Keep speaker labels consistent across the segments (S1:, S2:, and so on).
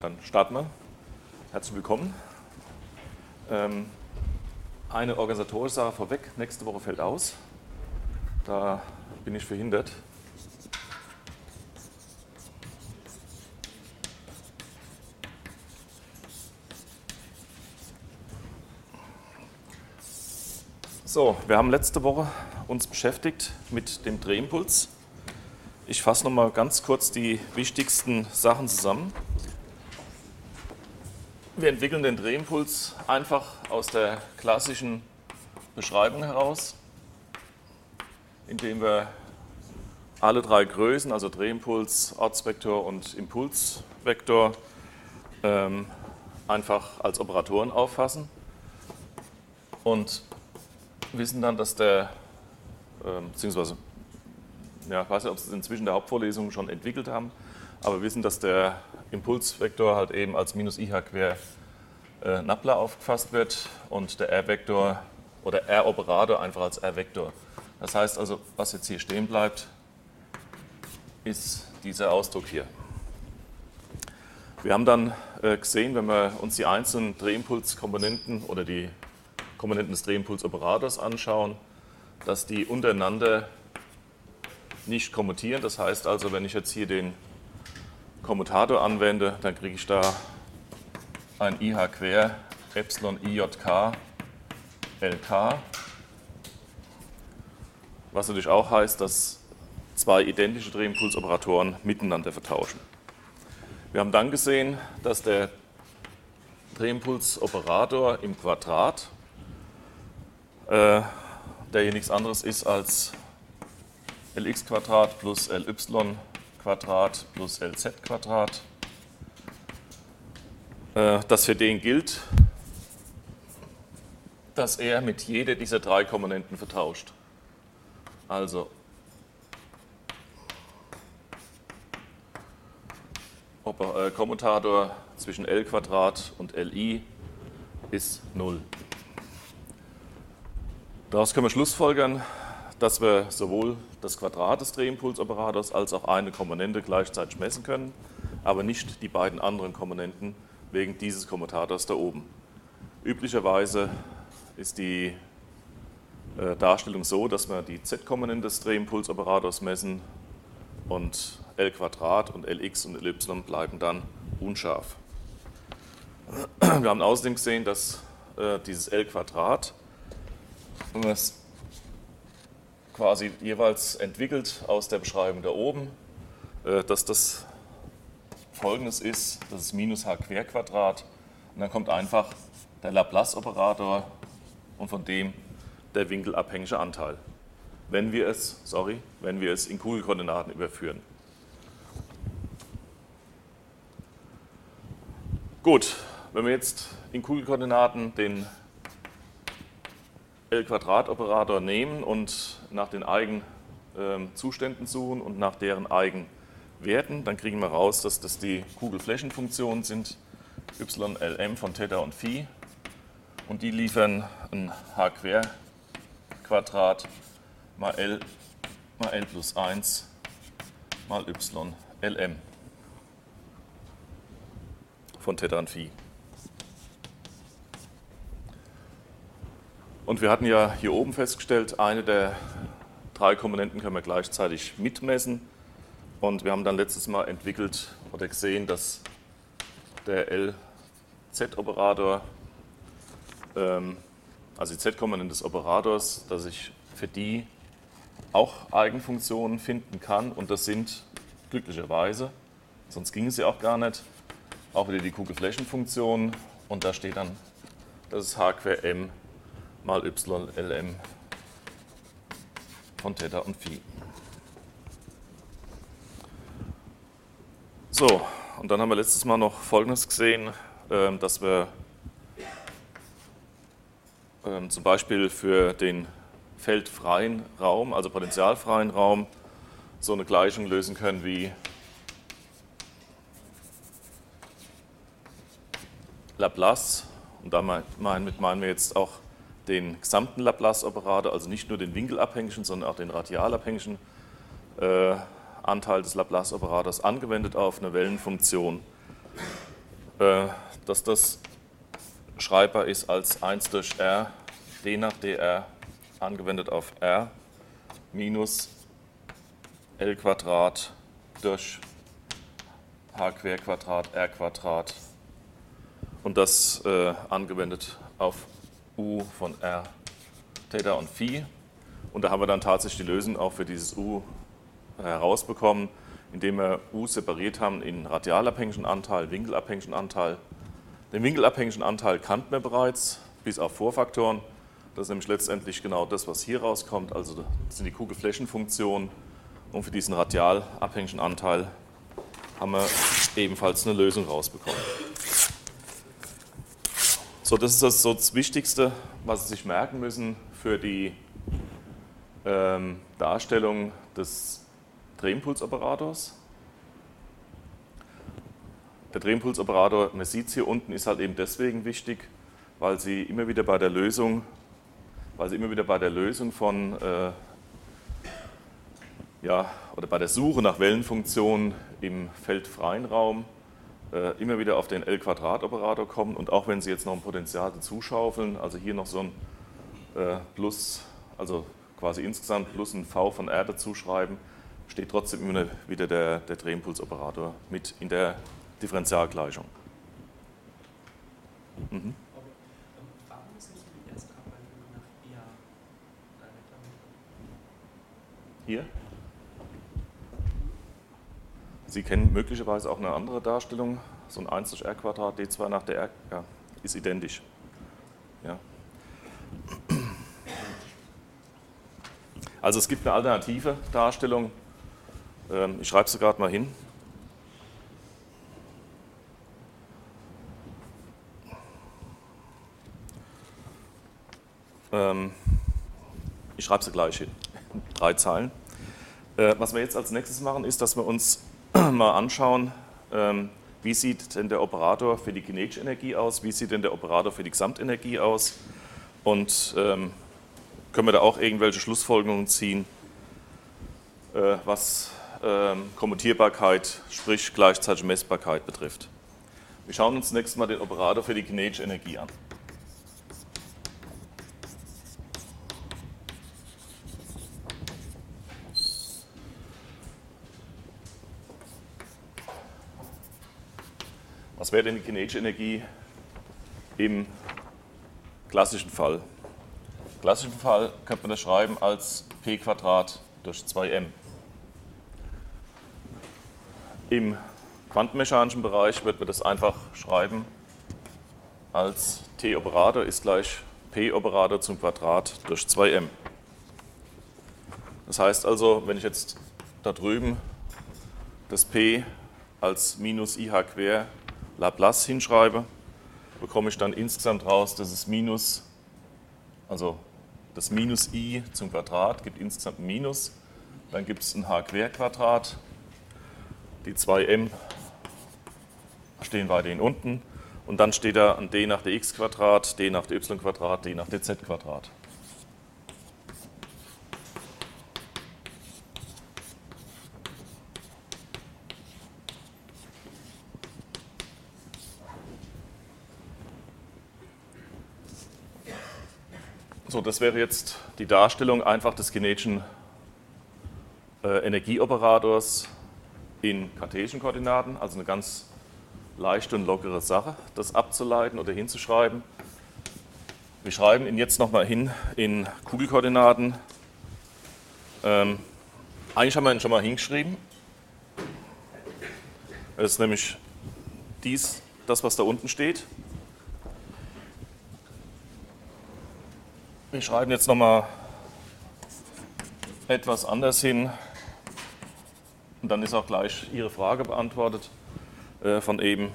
S1: Dann starten wir. Herzlich willkommen. Eine organisatorische Sache vorweg. Nächste Woche fällt aus. Da bin ich verhindert. So, wir haben letzte Woche uns beschäftigt mit dem Drehimpuls. Ich fasse noch mal ganz kurz die wichtigsten Sachen zusammen. Wir entwickeln den Drehimpuls einfach aus der klassischen Beschreibung heraus, indem wir alle drei Größen, also Drehimpuls, Ortsvektor und Impulsvektor, einfach als Operatoren auffassen und wissen dann, dass beziehungsweise, ja, ich weiß nicht, ob Sie es inzwischen der Hauptvorlesung schon entwickelt haben, aber wissen, dass der Impulsvektor halt eben als minus IH quer Nabla aufgefasst wird und der R-Vektor oder R-Operator einfach als R-Vektor. Das heißt also, was jetzt hier stehen bleibt, ist dieser Ausdruck hier. Wir haben dann gesehen, wenn wir uns die einzelnen Drehimpulskomponenten oder die Komponenten des Drehimpulsoperators anschauen, dass die untereinander nicht kommutieren. Das heißt also, wenn ich jetzt hier den Kommutator anwende, dann kriege ich da ein IH quer Epsilon IJK LK, was natürlich auch heißt, dass zwei identische Drehimpulsoperatoren miteinander vertauschen. Wir haben dann gesehen, dass der Drehimpulsoperator im Quadrat, der hier nichts anderes ist als Lx Quadrat plus Ly Quadrat plus Lz Quadrat, dass für den gilt, dass er mit jeder dieser drei Komponenten vertauscht. Also Kommutator zwischen L Quadrat und Li ist 0. Daraus können wir schlussfolgern, dass wir sowohl das Quadrat des Drehimpulsoperators als auch eine Komponente gleichzeitig messen können, aber nicht die beiden anderen Komponenten wegen dieses Kommutators da oben. Üblicherweise ist die Darstellung so, dass wir die Z-Komponente des Drehimpulsoperators messen und L Quadrat und Lx und Ly bleiben dann unscharf. Wir haben außerdem gesehen, dass dieses L Quadrat, wenn man es quasi jeweils entwickelt aus der Beschreibung da oben, dass das Folgendes ist, das ist minus h quer Quadrat und dann kommt einfach der Laplace-Operator und von dem der winkelabhängige Anteil, wenn wir es in Kugelkoordinaten überführen. Gut, wenn wir jetzt in Kugelkoordinaten den L-Quadrat-Operator nehmen und nach den Eigenzuständen suchen und nach deren Eigenwerten, dann kriegen wir raus, dass das die Kugelflächenfunktionen sind, YLM von Theta und Phi, und die liefern ein h-Quer-Quadrat mal L plus 1 mal YLM von Theta und Phi. Und wir hatten ja hier oben festgestellt, eine der drei Komponenten können wir gleichzeitig mitmessen. Und wir haben dann letztes Mal entwickelt oder gesehen, dass der LZ-Operator, also die Z-Komponente des Operators, dass ich für die auch Eigenfunktionen finden kann. Und das sind glücklicherweise, sonst ging es ja auch gar nicht, auch wieder die Kugelflächenfunktion. Und da steht dann, das ist h quer m mal YLM von Theta und Phi. So, und dann haben wir letztes Mal noch Folgendes gesehen, dass wir zum Beispiel für den feldfreien Raum, also potentialfreien Raum, so eine Gleichung lösen können wie Laplace, und damit meinen wir jetzt auch den gesamten Laplace-Operator, also nicht nur den winkelabhängigen, sondern auch den radialabhängigen Anteil des Laplace-Operators angewendet auf eine Wellenfunktion dass das schreibbar ist als 1 durch r d nach dr angewendet auf r minus L Quadrat durch h Quer Quadrat r Quadrat und das angewendet auf u von r, Theta und Phi. Und da haben wir dann tatsächlich die Lösung auch für dieses u herausbekommen, indem wir u separiert haben in radialabhängigen Anteil, winkelabhängigen Anteil. Den winkelabhängigen Anteil kannten wir bereits, bis auf Vorfaktoren. Das ist nämlich letztendlich genau das, was hier rauskommt. Also das sind die Kugelflächenfunktionen. Und für diesen radialabhängigen Anteil haben wir ebenfalls eine Lösung rausbekommen. So, das ist das Wichtigste, was Sie sich merken müssen für die Darstellung des Drehimpulsoperators. Der Drehimpulsoperator, man sieht es hier unten, ist halt eben deswegen wichtig, weil Sie immer wieder bei der Lösung von oder bei der Suche nach Wellenfunktionen im feldfreien Raum immer wieder auf den L-Quadrat-Operator kommen, und auch wenn Sie jetzt noch ein Potential dazu schaufeln, also hier noch so ein Plus, also quasi insgesamt plus ein V von R dazu schreiben, steht trotzdem immer wieder der Drehimpulsoperator mit in der Differentialgleichung. Mhm.
S2: Warum ist nicht die erste Abweichung nach eher direkter Methode?
S1: Hier? Sie kennen möglicherweise auch eine andere Darstellung, so ein 1 durch r Quadrat, d2 nach der r, ja, ist identisch. Ja. Also es gibt eine alternative Darstellung, ich schreibe sie gerade mal hin. Ich schreibe sie gleich hin, 3 Zeilen. Was wir jetzt als nächstes machen, ist, dass wir uns mal anschauen, wie sieht denn der Operator für die kinetische Energie aus, wie sieht denn der Operator für die Gesamtenergie aus, und können wir da auch irgendwelche Schlussfolgerungen ziehen, was Kommutierbarkeit, sprich gleichzeitige Messbarkeit betrifft. Wir schauen uns zunächst mal den Operator für die kinetische Energie an. Was wäre denn die kinetische Energie im klassischen Fall? Im klassischen Fall könnte man das schreiben als p Quadrat durch 2m. Im quantenmechanischen Bereich wird man das einfach schreiben als t-Operator ist gleich p-Operator zum Quadrat durch 2m. Das heißt also, wenn ich jetzt da drüben das p als minus IH quer Laplace hinschreibe, bekomme ich dann insgesamt raus, dass es minus, also das minus i zum Quadrat gibt insgesamt ein Minus, dann gibt es ein h quer Quadrat, die 2m stehen weiterhin unten, und dann steht da ein d nach dx Quadrat, d nach dy Quadrat, d nach dz Quadrat. So, das wäre jetzt die Darstellung einfach des kinetischen Energieoperators in kartesischen Koordinaten, also eine ganz leichte und lockere Sache, das abzuleiten oder hinzuschreiben. Wir schreiben ihn jetzt nochmal hin in Kugelkoordinaten. Eigentlich haben wir ihn schon mal hingeschrieben. Das ist nämlich das, was da unten steht. Wir schreiben jetzt nochmal etwas anders hin, und dann ist auch gleich Ihre Frage beantwortet von eben.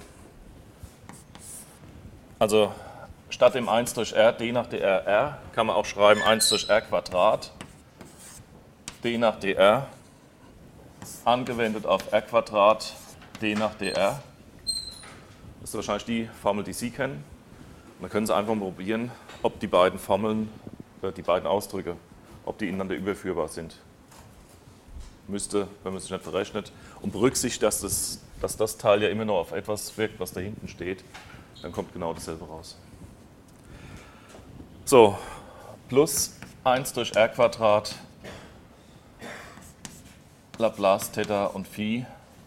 S1: Also statt dem 1 durch r d nach dr kann man auch schreiben 1 durch r Quadrat d nach dr angewendet auf r Quadrat d nach dr. Das ist wahrscheinlich die Formel, die Sie kennen. Und dann können Sie einfach mal probieren, ob die beiden Formeln, die beiden Ausdrücke, ob die ineinander überführbar sind. Müsste, wenn man sich nicht verrechnet, und berücksichtigt, dass das dass das Teil ja immer noch auf etwas wirkt, was da hinten steht, dann kommt genau dasselbe raus. So, plus 1 durch r Quadrat Laplace Theta und Phi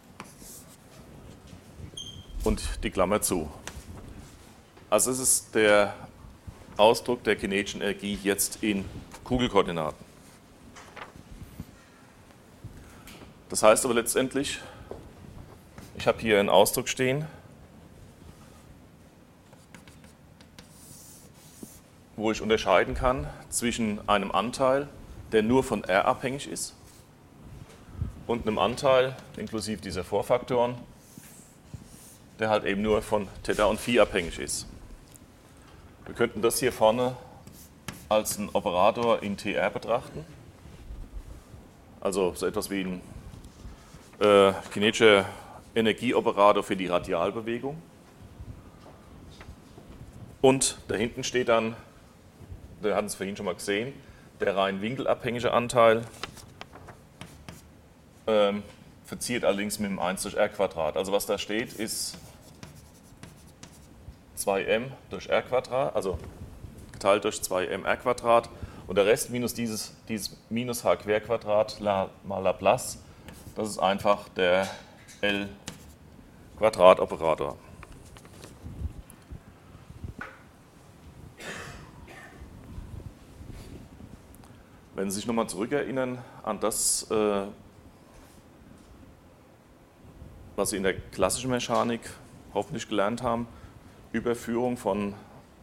S1: und die Klammer zu. Also es ist der Ausdruck der kinetischen Energie jetzt in Kugelkoordinaten. Das heißt aber letztendlich, ich habe hier einen Ausdruck stehen, wo ich unterscheiden kann zwischen einem Anteil, der nur von R abhängig ist, und einem Anteil, inklusive dieser Vorfaktoren, der halt eben nur von Theta und Phi abhängig ist. Wir könnten das hier vorne als einen Operator in TR betrachten, also so etwas wie ein kinetischer Energieoperator für die Radialbewegung. Und da hinten steht dann, wir hatten es vorhin schon mal gesehen, der rein winkelabhängige Anteil, verziert allerdings mit dem 1 durch r Quadrat. Also was da steht, ist 2m durch r Quadrat, also geteilt durch 2m r Quadrat, und der Rest minus dieses minus h Quer Quadrat mal Laplace, das ist einfach der L Quadrat Operator. Wenn Sie sich nochmal zurückerinnern an das, was Sie in der klassischen Mechanik hoffentlich gelernt haben, Überführung von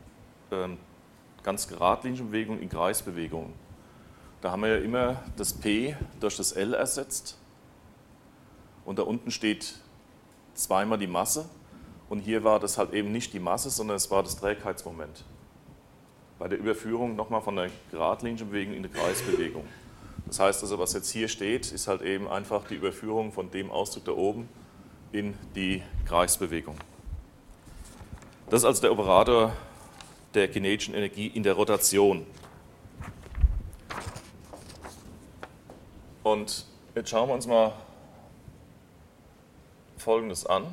S1: ganz geradlinigen Bewegungen in Kreisbewegungen. Da haben wir ja immer das P durch das L ersetzt und da unten steht zweimal die Masse und hier war das halt eben nicht die Masse, sondern es war das Trägheitsmoment. Bei der Überführung nochmal von der geradlinigen Bewegung in die Kreisbewegung. Das heißt also, was jetzt hier steht, ist halt eben einfach die Überführung von dem Ausdruck da oben in die Kreisbewegung. Das ist also der Operator der kinetischen Energie in der Rotation. Und jetzt schauen wir uns mal Folgendes an.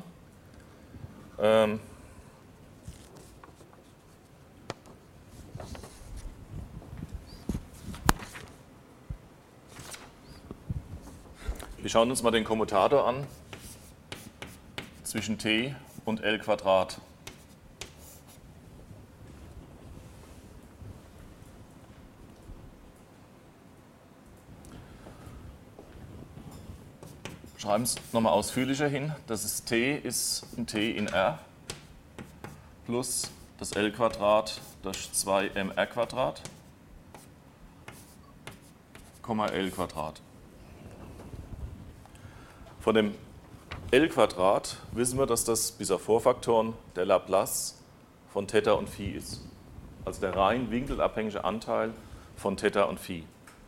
S1: Wir schauen uns mal den Kommutator an zwischen t und L Quadrat. Schreiben es nochmal ausführlicher hin. Das ist t ist ein t in r plus das L Quadrat durch 2mr Quadrat, L Quadrat. Von dem L Quadrat wissen wir, dass das bis auf Vorfaktoren der Laplace von Theta und Phi ist. Also der rein winkelabhängige Anteil von Theta und Phi.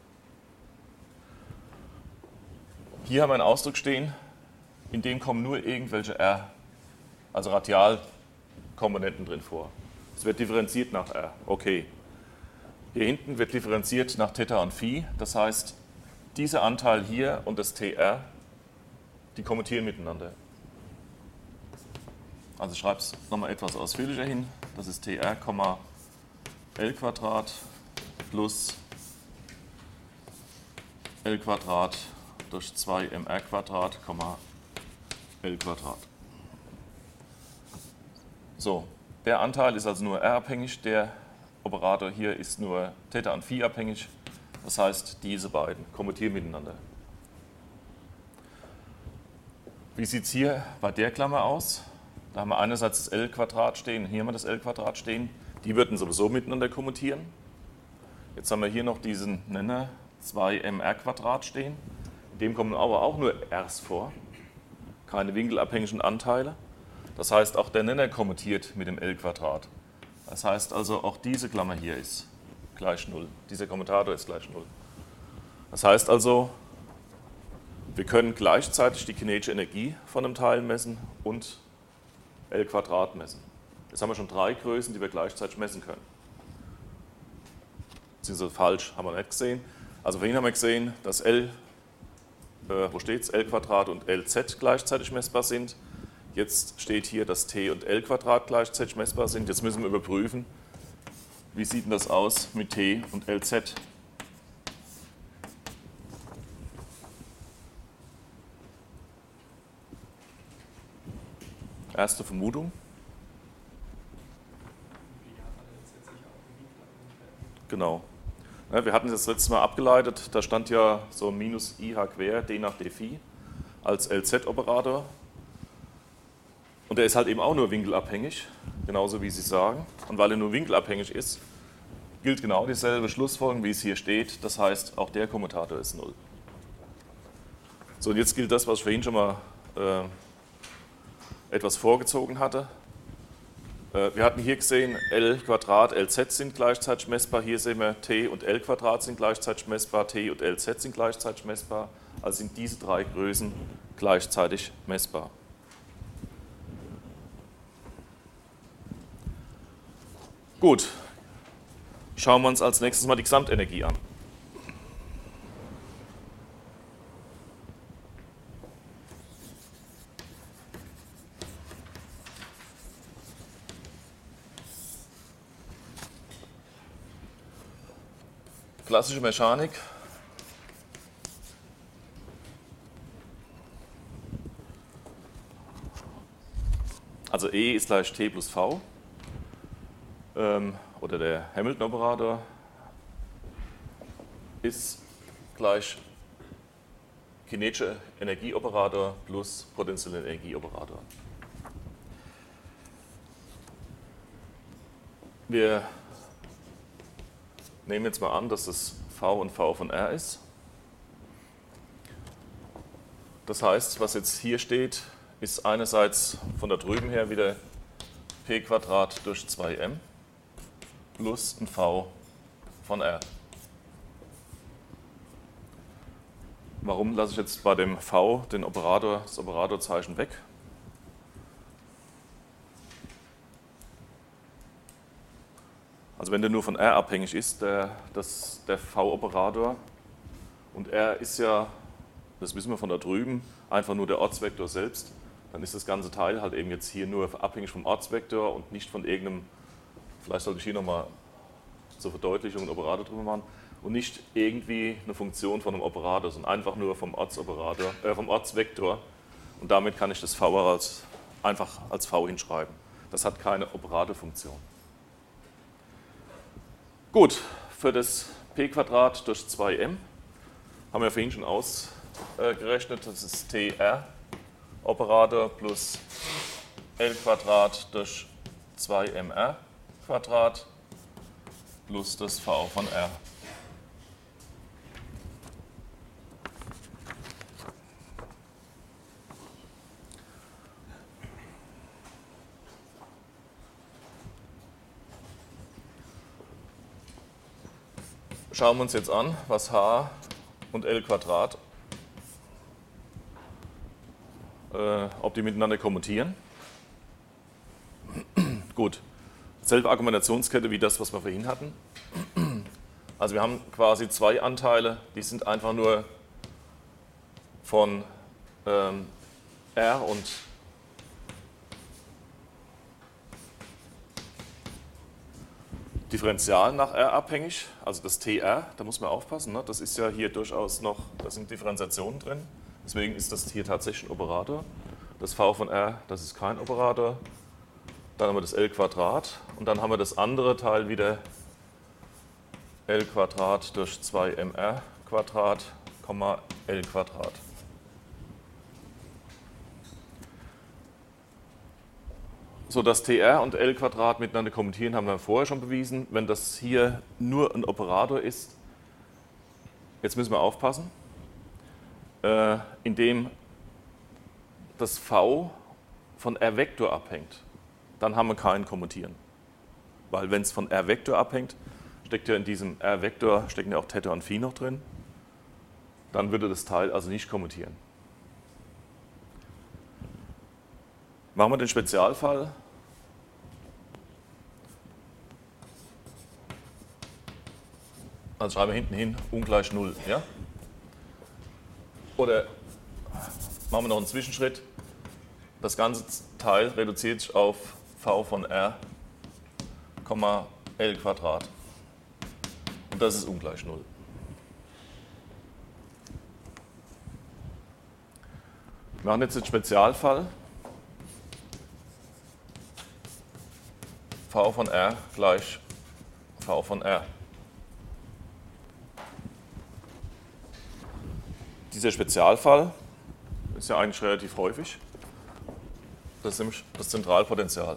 S1: Hier haben wir einen Ausdruck stehen, in dem kommen nur irgendwelche R, also Radialkomponenten drin vor. Es wird differenziert nach R, okay. Hier hinten wird differenziert nach Theta und Phi, das heißt, dieser Anteil hier und das TR, die kommutieren miteinander. Also ich schreibe es nochmal etwas ausführlicher hin, das ist TR, L Quadrat plus L Quadrat durch 2mr Quadrat, L Quadrat. So, der Anteil ist also nur R abhängig, der Operator hier ist nur Theta und Phi abhängig, das heißt, diese beiden kommutieren miteinander. Wie sieht es hier bei der Klammer aus? Da haben wir einerseits das L Quadrat stehen, hier haben wir das L Quadrat stehen, die würden sowieso miteinander kommutieren. Jetzt haben wir hier noch diesen Nenner 2mr Quadrat stehen. In dem kommen aber auch nur R's vor, keine winkelabhängigen Anteile. Das heißt, auch der Nenner kommutiert mit dem L Quadrat. Das heißt also, auch diese Klammer hier ist gleich 0. Dieser Kommutator ist gleich 0. Das heißt also, wir können gleichzeitig die kinetische Energie von einem Teil messen und L Quadrat messen. Jetzt haben wir schon 3 Größen, die wir gleichzeitig messen können. Beziehungsweise falsch, haben wir nicht gesehen. Also vorhin haben wir gesehen, dass L wo steht es, L² und Lz gleichzeitig messbar sind. Jetzt steht hier, dass T und L² gleichzeitig messbar sind. Jetzt müssen wir überprüfen, wie sieht denn das aus mit T und Lz. Erste Vermutung. Genau. Ja, wir hatten das letzte Mal abgeleitet, da stand ja so minus IH quer, D nach D Phi als LZ-Operator. Und der ist halt eben auch nur winkelabhängig, genauso wie Sie sagen. Und weil er nur winkelabhängig ist, gilt genau dieselbe Schlussfolgerung, wie es hier steht. Das heißt, auch der Kommutator ist 0. So, und jetzt gilt das, was ich vorhin schon mal etwas vorgezogen hatte. Wir hatten hier gesehen, L², Lz sind gleichzeitig messbar. Hier sehen wir, T und L² sind gleichzeitig messbar, T und Lz sind gleichzeitig messbar. Also sind diese drei Größen gleichzeitig messbar. Gut, schauen wir uns als nächstes mal die Gesamtenergie an. Klassische Mechanik. Also E ist gleich T plus V. Oder der Hamilton-Operator ist gleich kinetischer Energieoperator plus potenzieller Energieoperator. Wir nehmen jetzt mal an, dass das V und V von R ist. Das heißt, was jetzt hier steht, ist einerseits von da drüben her wieder P² durch 2m plus ein V von R. Warum lasse ich jetzt bei dem V den das Operatorzeichen weg? Also wenn der nur von R abhängig ist, der V-Operator, und R ist ja, das wissen wir von da drüben, einfach nur der Ortsvektor selbst, dann ist das ganze Teil halt eben jetzt hier nur abhängig vom Ortsvektor und nicht von irgendeinem, vielleicht sollte ich hier nochmal zur Verdeutlichung einen Operator drüber machen, und nicht irgendwie eine Funktion von einem Operator, sondern einfach nur vom Ortsvektor, und damit kann ich das V einfach als V hinschreiben. Das hat keine Operatorfunktion. Gut, für das P² durch 2m haben wir vorhin schon ausgerechnet, das ist TR Operator plus L² durch 2mR² plus das V von R. Schauen wir uns jetzt an, was H und L², ob die miteinander kommutieren. Gut, selbe Argumentationskette wie das, was wir vorhin hatten. Also wir haben quasi zwei Anteile, die sind einfach nur von R und Differential nach R abhängig, also das TR, da muss man aufpassen, ne? Das ist ja hier durchaus noch, da sind Differentiationen drin, deswegen ist das hier tatsächlich ein Operator. Das V von R, das ist kein Operator. Dann haben wir das L² und dann haben wir das andere Teil wieder L² durch 2mR², L². So, dass TR und L² miteinander kommutieren, haben wir vorher schon bewiesen. Wenn das hier nur ein Operator ist, jetzt müssen wir aufpassen, indem das V von R-Vektor abhängt, dann haben wir kein Kommutieren. Weil wenn es von R-Vektor abhängt, steckt ja in diesem R-Vektor, stecken ja auch Theta und Phi noch drin, dann würde das Teil also nicht kommutieren. Machen wir den Spezialfall. Also schreiben wir hinten hin ungleich 0. Ja? Oder machen wir noch einen Zwischenschritt. Das ganze Teil reduziert sich auf v von r, L Quadrat. Und das ist ungleich 0. Wir machen jetzt den Spezialfall. V von r gleich v von r. Dieser Spezialfall ist ja eigentlich relativ häufig. Das ist nämlich das Zentralpotential.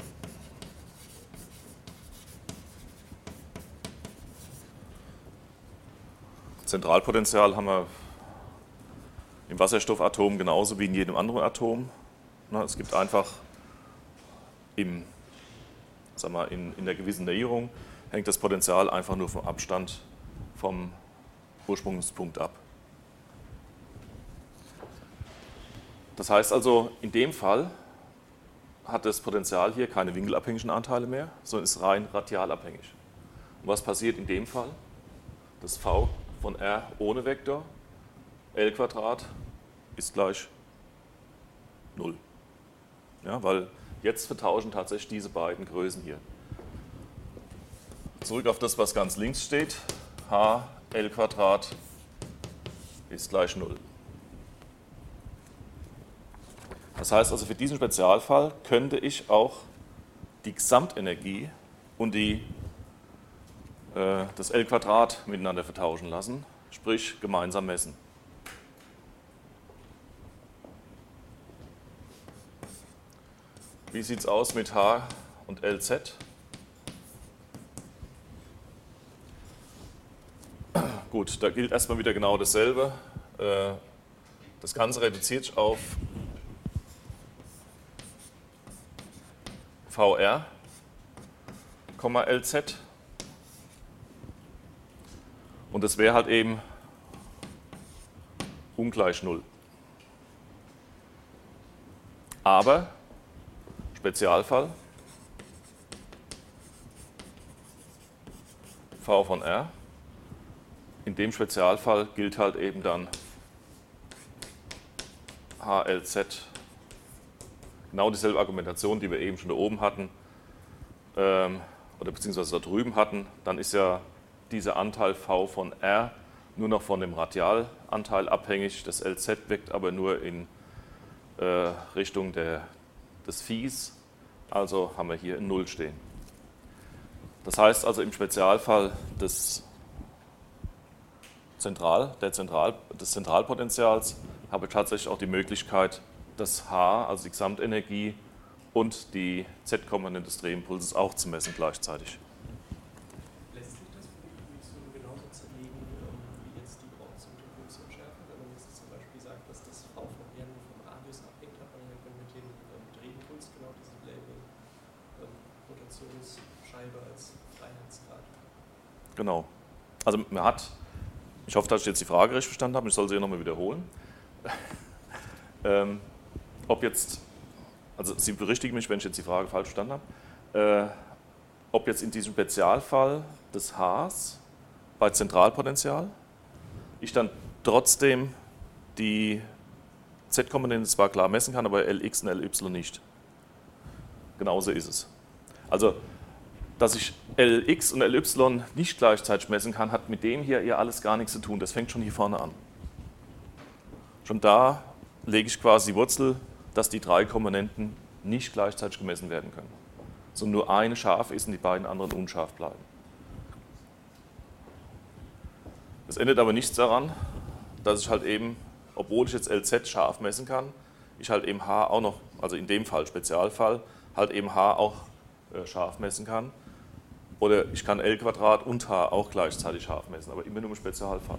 S1: Zentralpotential haben wir im Wasserstoffatom genauso wie in jedem anderen Atom. Es gibt einfach in der gewissen Näherung hängt das Potential einfach nur vom Abstand vom Ursprungspunkt ab. Das heißt also, in dem Fall hat das Potential hier keine winkelabhängigen Anteile mehr, sondern ist rein radialabhängig. Und was passiert in dem Fall? Das v von r ohne Vektor, L Quadrat, ist gleich 0. Ja, weil jetzt vertauschen tatsächlich diese beiden Größen hier. Zurück auf das, was ganz links steht. H L Quadrat ist gleich 0. Das heißt also, für diesen Spezialfall könnte ich auch die Gesamtenergie und das L Quadrat miteinander vertauschen lassen, sprich gemeinsam messen. Wie sieht es aus mit H und LZ? Gut, da gilt erstmal wieder genau dasselbe. Das Ganze reduziert sich auf VR, LZ. Und das wäre halt eben ungleich 0. Aber Spezialfall v von r. In dem Spezialfall gilt halt eben dann HLZ, genau dieselbe Argumentation, die wir eben schon da oben hatten, oder beziehungsweise da drüben hatten. Dann ist ja dieser Anteil v von r nur noch von dem Radialanteil abhängig. Das LZ wirkt aber nur in Richtung des Viehs, also haben wir hier 0 stehen. Das heißt also im Spezialfall des Zentralpotentials habe ich tatsächlich auch die Möglichkeit, das H, also die Gesamtenergie und die Z-Komponente des Drehimpulses auch zu messen gleichzeitig.
S2: Lässt sich das für die Induktion genauso zerlegen wie jetzt die Orts- und Impulsunschärfe? Wenn man jetzt zum Beispiel sagt, dass das V von R nur vom Radius abhängt, hat man ja mit dem Drehimpuls genau diese Label Rotationsscheibe als Freiheitsgrad.
S1: Genau. Also man hat, ich hoffe, dass ich jetzt die Frage richtig verstanden habe, ich soll sie nochmal wiederholen. Also Sie berichtigen mich, wenn ich jetzt die Frage falsch verstanden habe, ob jetzt in diesem Spezialfall des Hs bei Zentralpotential ich dann trotzdem die Z-Komponente zwar klar messen kann, aber Lx und Ly nicht. Genauso ist es. Also, dass ich Lx und Ly nicht gleichzeitig messen kann, hat mit dem hier ja alles gar nichts zu tun. Das fängt schon hier vorne an. Schon da lege ich quasi die Wurzel, dass die 3 Komponenten nicht gleichzeitig gemessen werden können, sondern nur eine scharf ist und die beiden anderen unscharf bleiben. Das ändert aber nichts daran, dass ich halt eben, obwohl ich jetzt LZ scharf messen kann, ich halt eben H auch noch, also in dem Fall, Spezialfall, halt eben H auch scharf messen kann. Oder ich kann L Quadrat und H auch gleichzeitig scharf messen, aber immer nur im Spezialfall.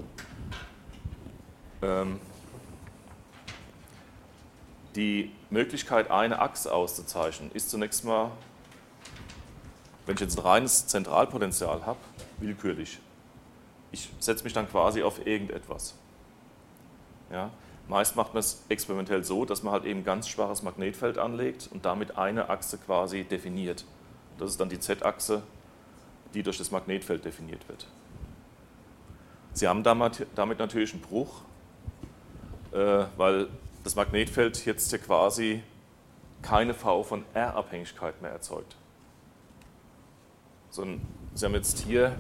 S1: Die Möglichkeit, eine Achse auszuzeichnen, ist zunächst mal, wenn ich jetzt ein reines Zentralpotential habe, willkürlich. Ich setze mich dann quasi auf irgendetwas. Ja? Meist macht man es experimentell so, dass man halt eben ein ganz schwaches Magnetfeld anlegt und damit eine Achse quasi definiert. Das ist dann die Z-Achse, die durch das Magnetfeld definiert wird. Sie haben damit natürlich einen Bruch, weil das Magnetfeld jetzt hier quasi keine V von R-Abhängigkeit mehr erzeugt. Sondern Sie haben jetzt hier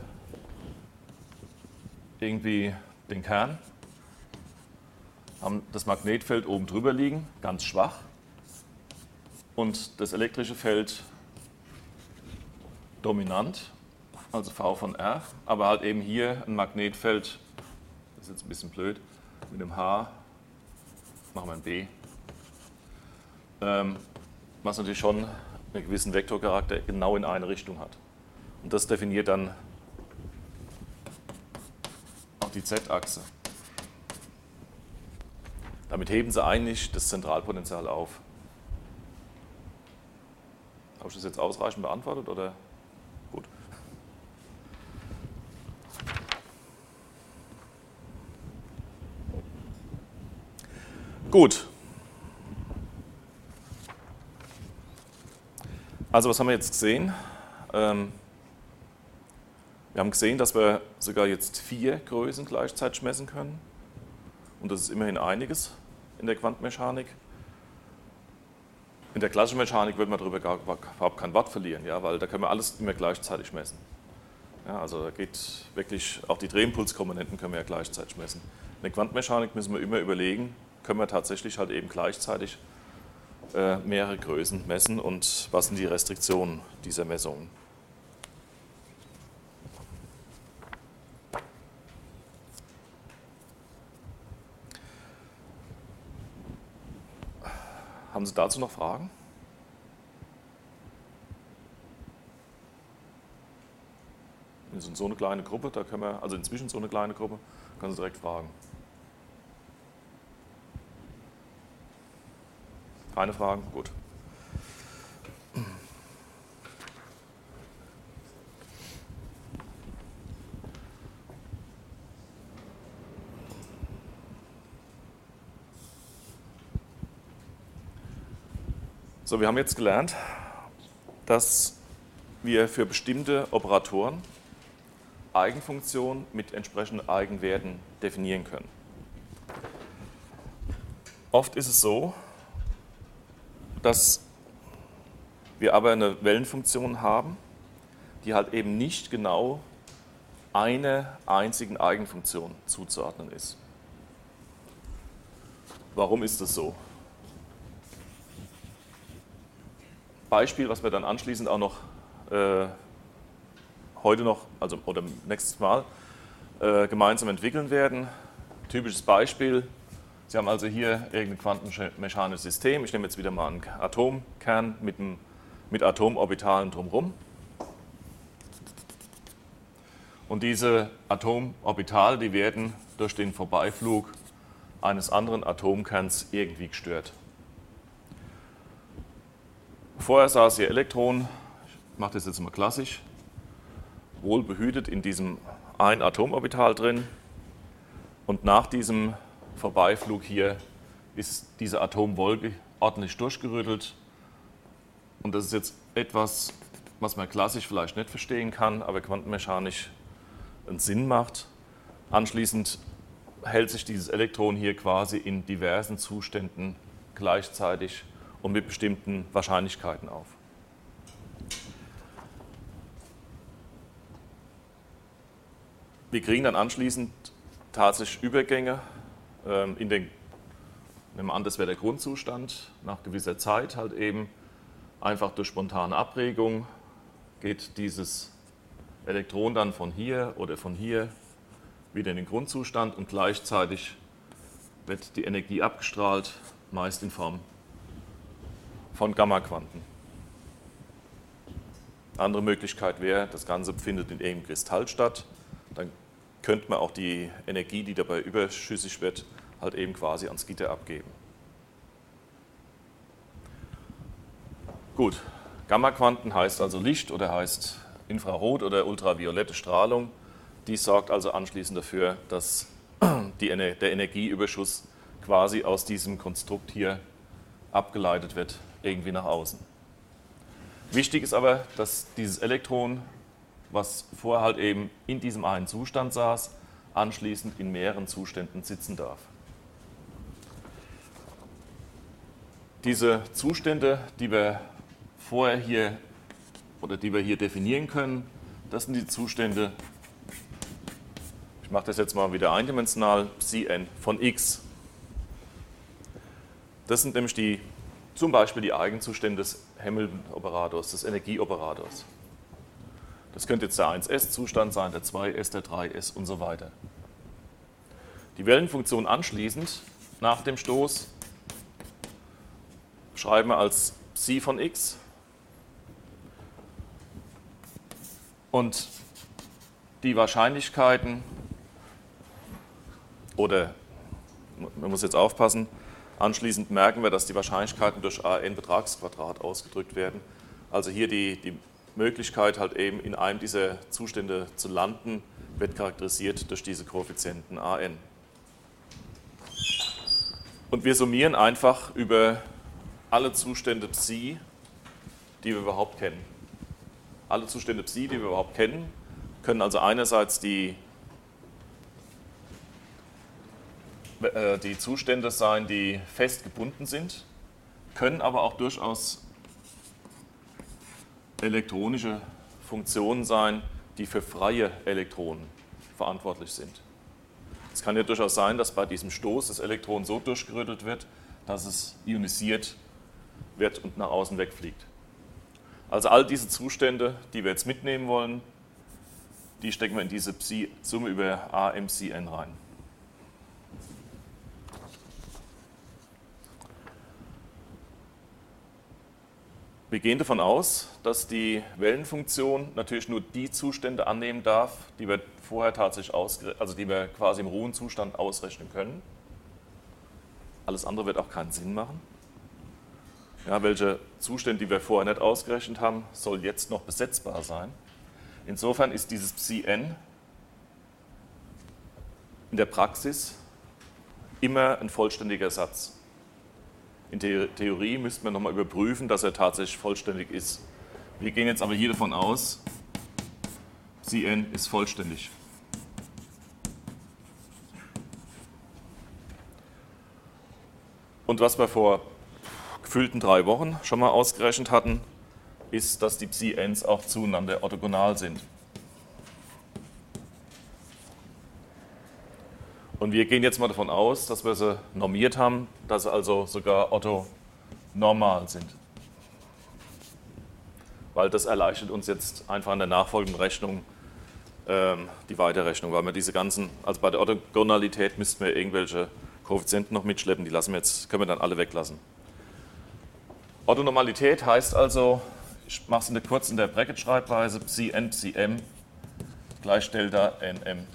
S1: irgendwie den Kern, haben das Magnetfeld oben drüber liegen, ganz schwach, und das elektrische Feld dominant, also V von R, aber halt eben hier ein Magnetfeld, das ist jetzt ein bisschen blöd, mit dem H, machen wir ein B, was natürlich schon einen gewissen Vektorcharakter genau in eine Richtung hat. Und das definiert dann auch die Z-Achse. Damit heben Sie eigentlich das Zentralpotential auf. Habe ich das jetzt ausreichend beantwortet oder? Gut. Gut. Also was haben wir jetzt gesehen? Wir haben gesehen, dass wir sogar jetzt 4 Größen gleichzeitig messen können. Und das ist immerhin einiges in der Quantenmechanik. In der klassischen Mechanik würde man darüber überhaupt kein Wort verlieren, ja, weil da können wir alles immer gleichzeitig messen. Ja, also da geht wirklich, auch die Drehimpulskomponenten können wir ja gleichzeitig messen. In der Quantenmechanik müssen wir immer überlegen, können wir tatsächlich halt eben gleichzeitig mehrere Größen messen und was sind die Restriktionen dieser Messungen. Haben Sie dazu noch Fragen? Wir sind so eine kleine Gruppe, da können wir, also inzwischen so eine kleine Gruppe, können Sie direkt fragen. Keine Fragen? Gut. So, wir haben jetzt gelernt, dass wir für bestimmte Operatoren Eigenfunktionen mit entsprechenden Eigenwerten definieren können. Oft ist es so, dass wir aber eine Wellenfunktion haben, die halt eben nicht genau einer einzigen Eigenfunktion zuzuordnen ist. Warum ist das so? Beispiel, was wir dann anschließend auch noch heute noch, also oder nächstes Mal gemeinsam entwickeln werden. Typisches Beispiel: Sie haben also hier irgendein quantenmechanisches System. Ich nehme jetzt wieder mal einen Atomkern mit Atomorbitalen drumherum. Und diese Atomorbitale, die werden durch den Vorbeiflug eines anderen Atomkerns irgendwie gestört. Vorher saß Ihr Elektron, ich mache das jetzt mal klassisch, wohlbehütet in diesem einen Atomorbital drin, und nach diesem Vorbeiflug hier ist diese Atomwolke ordentlich durchgerüttelt, und das ist jetzt etwas, was man klassisch vielleicht nicht verstehen kann, aber quantenmechanisch einen Sinn macht. Anschließend hält sich dieses Elektron hier quasi in diversen Zuständen gleichzeitig und mit bestimmten Wahrscheinlichkeiten auf. Wir kriegen dann anschließend tatsächlich Übergänge in den, nehmen wir an, das wäre der Grundzustand, nach gewisser Zeit halt eben, einfach durch spontane Abregung geht dieses Elektron dann von hier oder von hier wieder in den Grundzustand, und gleichzeitig wird die Energie abgestrahlt, meist in Form von Gammaquanten. Andere Möglichkeit wäre, das Ganze findet in irgendeinem Kristall statt. Dann könnte man auch die Energie, die dabei überschüssig wird, halt eben quasi ans Gitter abgeben. Gut, Gammaquanten heißt also Licht oder heißt Infrarot oder ultraviolette Strahlung. Die sorgt also anschließend dafür, dass der Energieüberschuss quasi aus diesem Konstrukt hier abgeleitet wird, irgendwie nach außen. Wichtig ist aber, dass dieses Elektron, was vorher halt eben in diesem einen Zustand saß, anschließend in mehreren Zuständen sitzen darf. Diese Zustände, die wir vorher hier oder die wir hier definieren können, das sind die Zustände, ich mache das jetzt mal wieder eindimensional, Psi_n von x. Das sind nämlich zum Beispiel die Eigenzustände des Hamilton-Operators, des Energieoperators. Das könnte jetzt der 1s-Zustand sein, der 2s, der 3s und so weiter. Die Wellenfunktion anschließend, nach dem Stoß, schreiben wir als Psi von x. Und die Wahrscheinlichkeiten, oder man muss jetzt aufpassen, anschließend merken wir, dass die Wahrscheinlichkeiten durch AN Betragsquadrat ausgedrückt werden. Also hier die Möglichkeit, halt eben in einem dieser Zustände zu landen, wird charakterisiert durch diese Koeffizienten AN. Und wir summieren einfach über alle Zustände Psi, die wir überhaupt kennen. Alle Zustände Psi, die wir überhaupt kennen, können also einerseits die Zustände sein, die fest gebunden sind, können aber auch durchaus elektronische Funktionen sein, die für freie Elektronen verantwortlich sind. Es kann ja durchaus sein, dass bei diesem Stoß das Elektron so durchgerüttelt wird, dass es ionisiert wird und nach außen wegfliegt. Also all diese Zustände, die wir jetzt mitnehmen wollen, die stecken wir in diese Summe über AMCN rein. Wir gehen davon aus, dass die Wellenfunktion natürlich nur die Zustände annehmen darf, die wir vorher tatsächlich die wir quasi im Ruhenzustand ausrechnen können. Alles andere wird auch keinen Sinn machen. Ja, welche Zustände, die wir vorher nicht ausgerechnet haben, soll jetzt noch besetzbar sein. Insofern ist dieses Psi_n in der Praxis immer ein vollständiger Satz. In der Theorie müsste man nochmal überprüfen, dass er tatsächlich vollständig ist. Wir gehen jetzt aber hier davon aus, Psi_n ist vollständig. Und was wir vor gefühlten 3 Wochen schon mal ausgerechnet hatten, ist, dass die Psi_ns auch zueinander orthogonal sind. Und wir gehen jetzt mal davon aus, dass wir sie normiert haben, dass sie also sogar orthonormal sind. Weil das erleichtert uns jetzt einfach in der nachfolgenden Rechnung die Weiterrechnung, weil wir diese ganzen, also bei der Orthogonalität müssten wir irgendwelche Koeffizienten noch mitschleppen, die können wir dann alle weglassen. Orthonormalität heißt also, ich mache es kurz in der Bracket-Schreibweise, Psi_n, Psi_m gleich Delta Nm.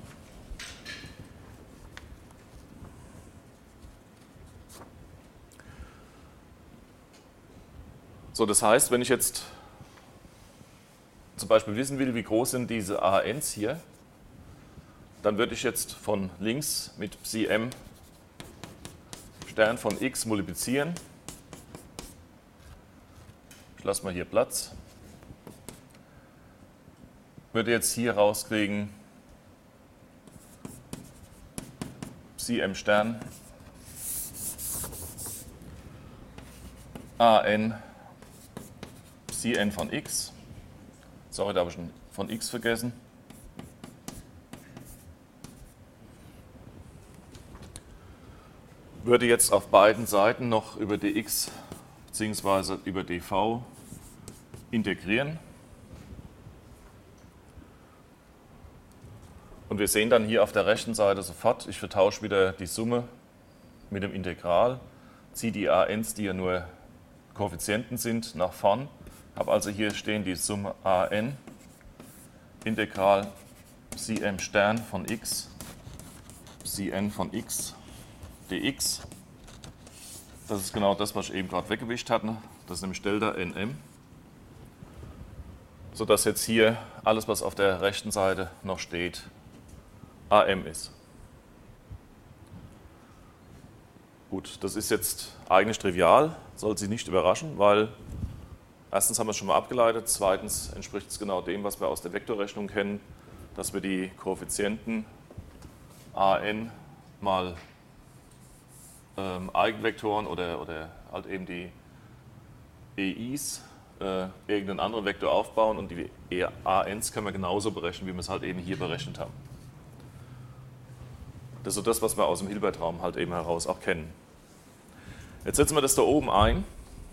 S1: So, das heißt, wenn ich jetzt zum Beispiel wissen will, wie groß sind diese ANs hier, dann würde ich jetzt von links mit Psi_m Stern von x multiplizieren. Ich lasse mal hier Platz. Würde jetzt hier rauskriegen Psi_m Stern AN Psi_n von x. Sorry, da habe ich schon von x vergessen. Würde jetzt auf beiden Seiten noch über dx bzw. über dv integrieren. Und wir sehen dann hier auf der rechten Seite sofort, ich vertausche wieder die Summe mit dem Integral, ziehe die ANs, die ja nur Koeffizienten sind, nach vorn. Habe also hier stehen die Summe AN, Integral Psi_m Stern von x, Psi_n von x, dx. Das ist genau das, was ich eben gerade weggewischt hatte. Das ist nämlich Delta Nm. Sodass jetzt hier alles, was auf der rechten Seite noch steht, AM ist. Gut, das ist jetzt eigentlich trivial, soll Sie nicht überraschen, weil erstens haben wir es schon mal abgeleitet, zweitens entspricht es genau dem, was wir aus der Vektorrechnung kennen, dass wir die Koeffizienten AN mal Eigenvektoren oder halt eben die EIs irgendeinen anderen Vektor aufbauen und die ANs können wir genauso berechnen, wie wir es halt eben hier berechnet haben. Das ist so das, was wir aus dem Hilbertraum halt eben heraus auch kennen. Jetzt setzen wir das da oben ein.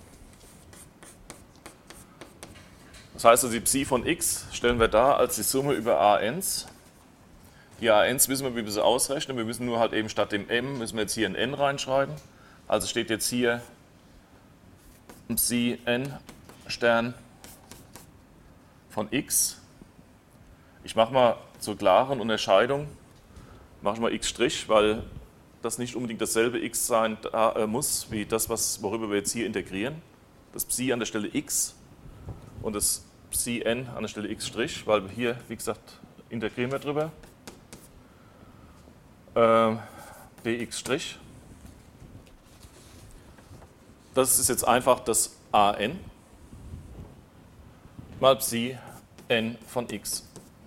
S1: Das heißt, also die Psi von x stellen wir da als die Summe über ANs. Die ANs wissen wir, wie wir sie ausrechnen. Wir müssen nur halt eben statt dem m, müssen wir jetzt hier ein n reinschreiben. Also steht jetzt hier ein Psi n Stern von x. Ich mache mal zur klaren Unterscheidung, mache ich mal x', weil das nicht unbedingt dasselbe x sein muss, wie das, worüber wir jetzt hier integrieren. Das Psi an der Stelle x und das Psi n an der Stelle x', weil hier, wie gesagt, integrieren wir drüber. Dx'. Das ist jetzt einfach das an mal Psi n von x.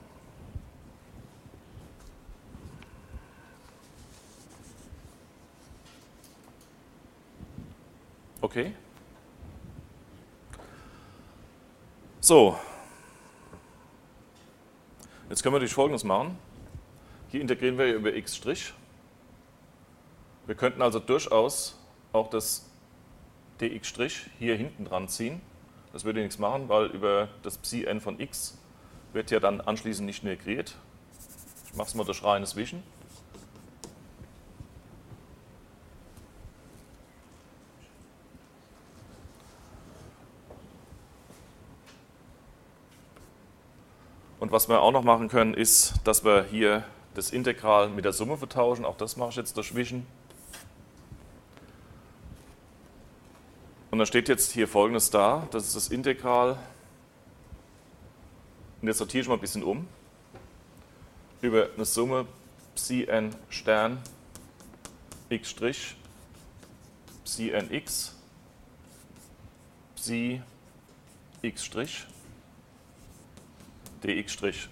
S1: Okay. So. Jetzt können wir durch Folgendes machen. Hier integrieren wir über x'. Wir könnten also durchaus auch das dx' hier hinten dran ziehen. Das würde nichts machen, weil über das Psi n von x wird ja dann anschließend nicht integriert. Ich mache es mal durch reines Wischen. Und was wir auch noch machen können, ist, dass wir hier das Integral mit der Summe vertauschen. Auch das mache ich jetzt durch Wischen. Und dann steht jetzt hier Folgendes da, das ist das Integral, und jetzt sortiere ich mal ein bisschen um, über eine Summe Psi n Stern x', Psi n x, Psi x', dx'.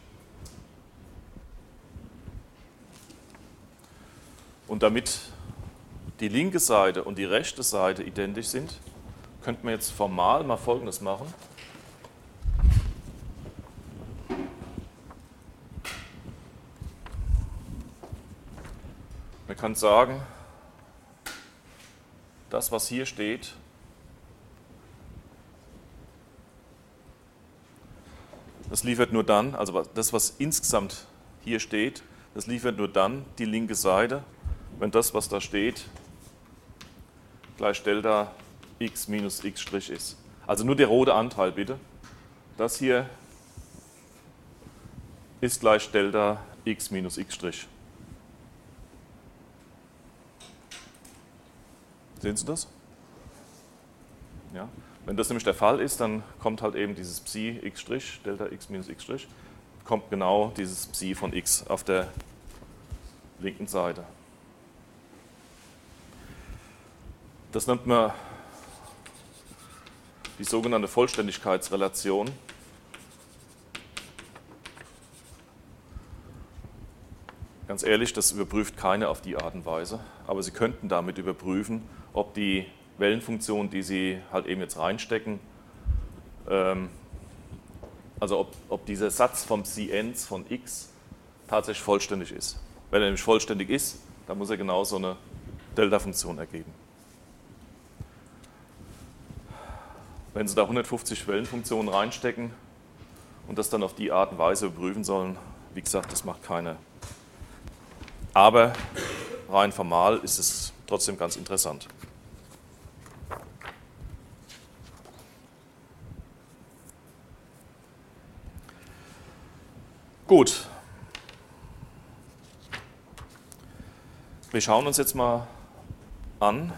S1: Und damit die linke Seite und die rechte Seite identisch sind, könnte man jetzt formal mal Folgendes machen. Man kann sagen, das, was hier steht, das liefert nur dann, also das, was insgesamt hier steht, das liefert nur dann die linke Seite, wenn das, was da steht, gleich Delta x minus x' ist. Also nur der rote Anteil bitte. Das hier ist gleich Delta x minus x'. Sehen Sie das? Ja. Wenn das nämlich der Fall ist, dann kommt halt eben dieses Psi x', Delta x minus x', kommt genau dieses Psi von x auf der linken Seite. Das nennt man die sogenannte Vollständigkeitsrelation. Ganz ehrlich, das überprüft keiner auf die Art und Weise, aber Sie könnten damit überprüfen, ob die Wellenfunktion, die Sie halt eben jetzt reinstecken, also ob dieser Satz vom Psi-Ns von x tatsächlich vollständig ist. Wenn er nämlich vollständig ist, dann muss er genau so eine Delta-Funktion ergeben. Wenn Sie da 150 Wellenfunktionen reinstecken und das dann auf die Art und Weise überprüfen sollen, wie gesagt, das macht keiner. Aber rein formal ist es trotzdem ganz interessant. Gut. Wir schauen uns jetzt mal an,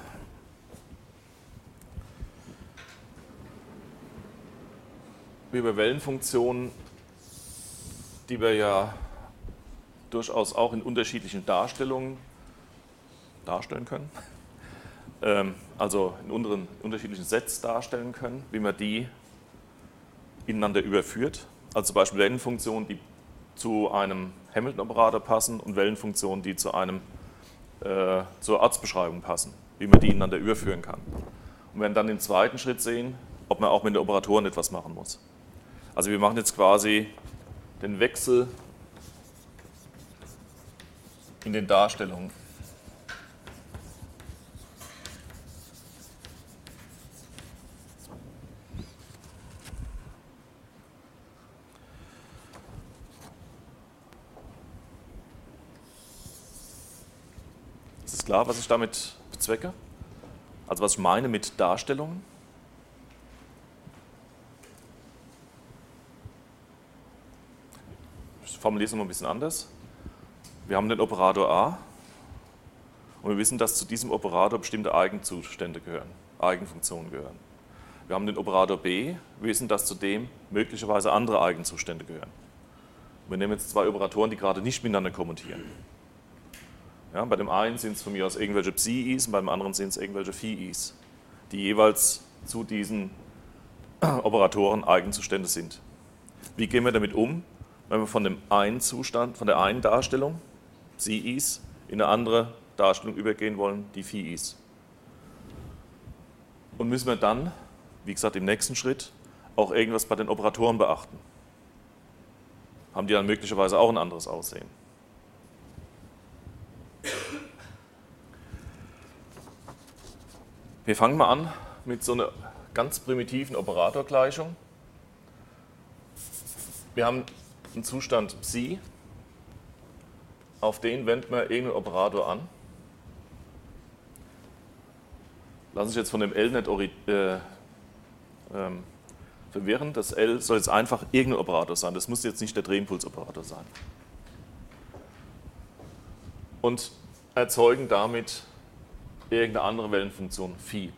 S1: wie wir Wellenfunktionen, die wir ja durchaus auch in unterschiedlichen Darstellungen darstellen können, also in unterschiedlichen Sets darstellen können, wie man die ineinander überführt. Also zum Beispiel Wellenfunktionen, die zu einem Hamilton-Operator passen und Wellenfunktionen, die zur Ortsbeschreibung passen. wie man die ineinander überführen kann. Und werden dann im zweiten Schritt sehen, ob man auch mit den Operatoren etwas machen muss. Also wir machen jetzt quasi den Wechsel in den Darstellungen. Ist es klar, was ich damit bezwecke? Also was ich meine mit Darstellungen? Ich formuliere es noch mal ein bisschen anders. Wir haben den Operator A und wir wissen, dass zu diesem Operator bestimmte Eigenzustände gehören, Eigenfunktionen gehören. Wir haben den Operator B, wir wissen, dass zu dem möglicherweise andere Eigenzustände gehören. Wir nehmen jetzt zwei Operatoren, die gerade nicht miteinander kommutieren. Ja, bei dem einen sind es von mir aus irgendwelche Psi-Is und beim anderen sind es irgendwelche Phi-Is, die jeweils zu diesen Operatoren Eigenzustände sind. Wie gehen wir damit um, wenn wir von dem einen Zustand, von der einen Darstellung, Psi-Is, in eine andere Darstellung übergehen wollen, die Phi-Is? Und müssen wir dann, wie gesagt, im nächsten Schritt auch irgendwas bei den Operatoren beachten? Haben die dann möglicherweise auch ein anderes Aussehen? Wir fangen mal an mit so einer ganz primitiven Operatorgleichung. Wir haben einen Zustand Psi, auf den wenden wir irgendeinen Operator an. Lass uns jetzt von dem L nicht verwirren. Das L soll jetzt einfach irgendein Operator sein. Das muss jetzt nicht der Drehimpulsoperator sein. Und erzeugen damit irgendeine andere Wellenfunktion Phi.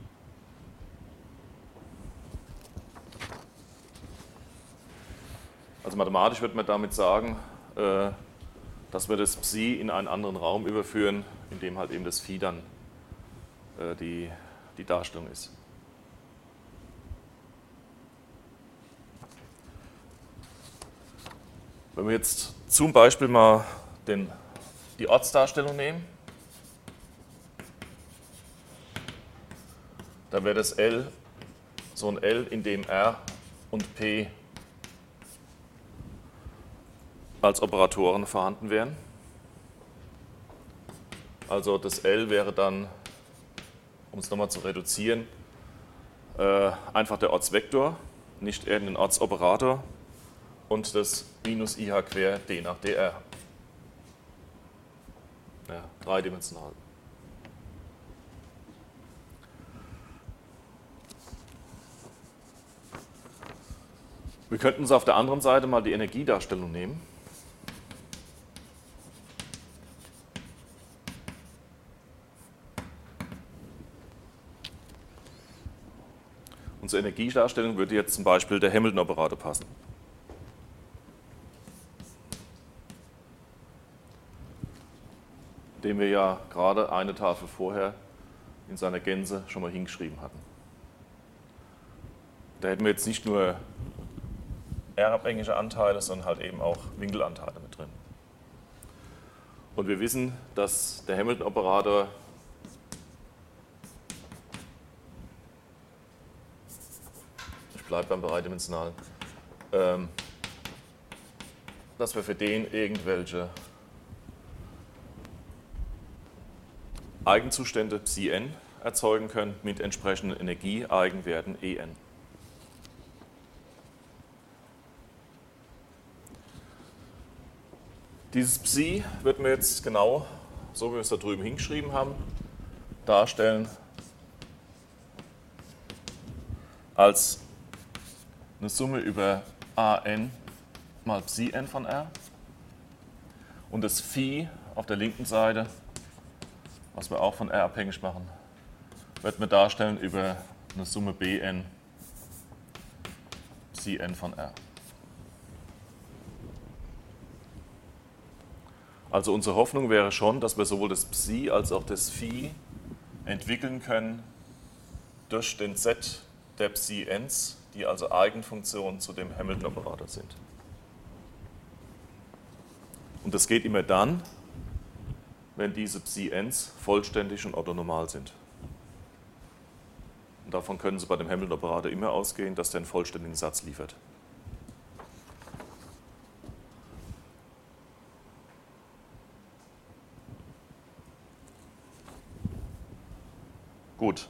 S1: Also mathematisch wird man damit sagen, dass wir das Psi in einen anderen Raum überführen, in dem halt eben das Phi dann die Darstellung ist. Wenn wir jetzt zum Beispiel mal die Ortsdarstellung nehmen, dann wäre das L so ein L, in dem R und P als Operatoren vorhanden wären. Also das L wäre dann, um es nochmal zu reduzieren, einfach der Ortsvektor, nicht irgendein Ortsoperator, und das minus IH quer d nach dr. Ja, dreidimensional. Wir könnten uns auf der anderen Seite mal die Energiedarstellung nehmen. Und zur Energiedarstellung würde jetzt zum Beispiel der Hamilton-Operator passen. Den wir ja gerade eine Tafel vorher in seiner Gänze schon mal hingeschrieben hatten. Da hätten wir jetzt nicht nur R-abhängige Anteile, sondern halt eben auch Winkelanteile mit drin. Und wir wissen, dass der Hamilton-Operator ich bleibe beim dreidimensionalen, dass wir für den irgendwelche Eigenzustände Psi-n erzeugen können mit entsprechenden Energieeigenwerten En. Dieses Psi wird mir jetzt genau, so wie wir es da drüben hingeschrieben haben, darstellen als eine Summe über An mal Psi-n von R und das Phi auf der linken Seite, was wir auch von R abhängig machen, wird mir darstellen über eine Summe Bn Psi-n von R. Also unsere Hoffnung wäre schon, dass wir sowohl das Psi als auch das Phi entwickeln können durch den Set der Psi-Ns, die also Eigenfunktionen zu dem Hamilton-Operator sind. Und das geht immer dann, wenn diese Psi-Ns vollständig und orthonormal sind. Und davon können Sie bei dem Hamilton-Operator immer ausgehen, dass der einen vollständigen Satz liefert. Gut.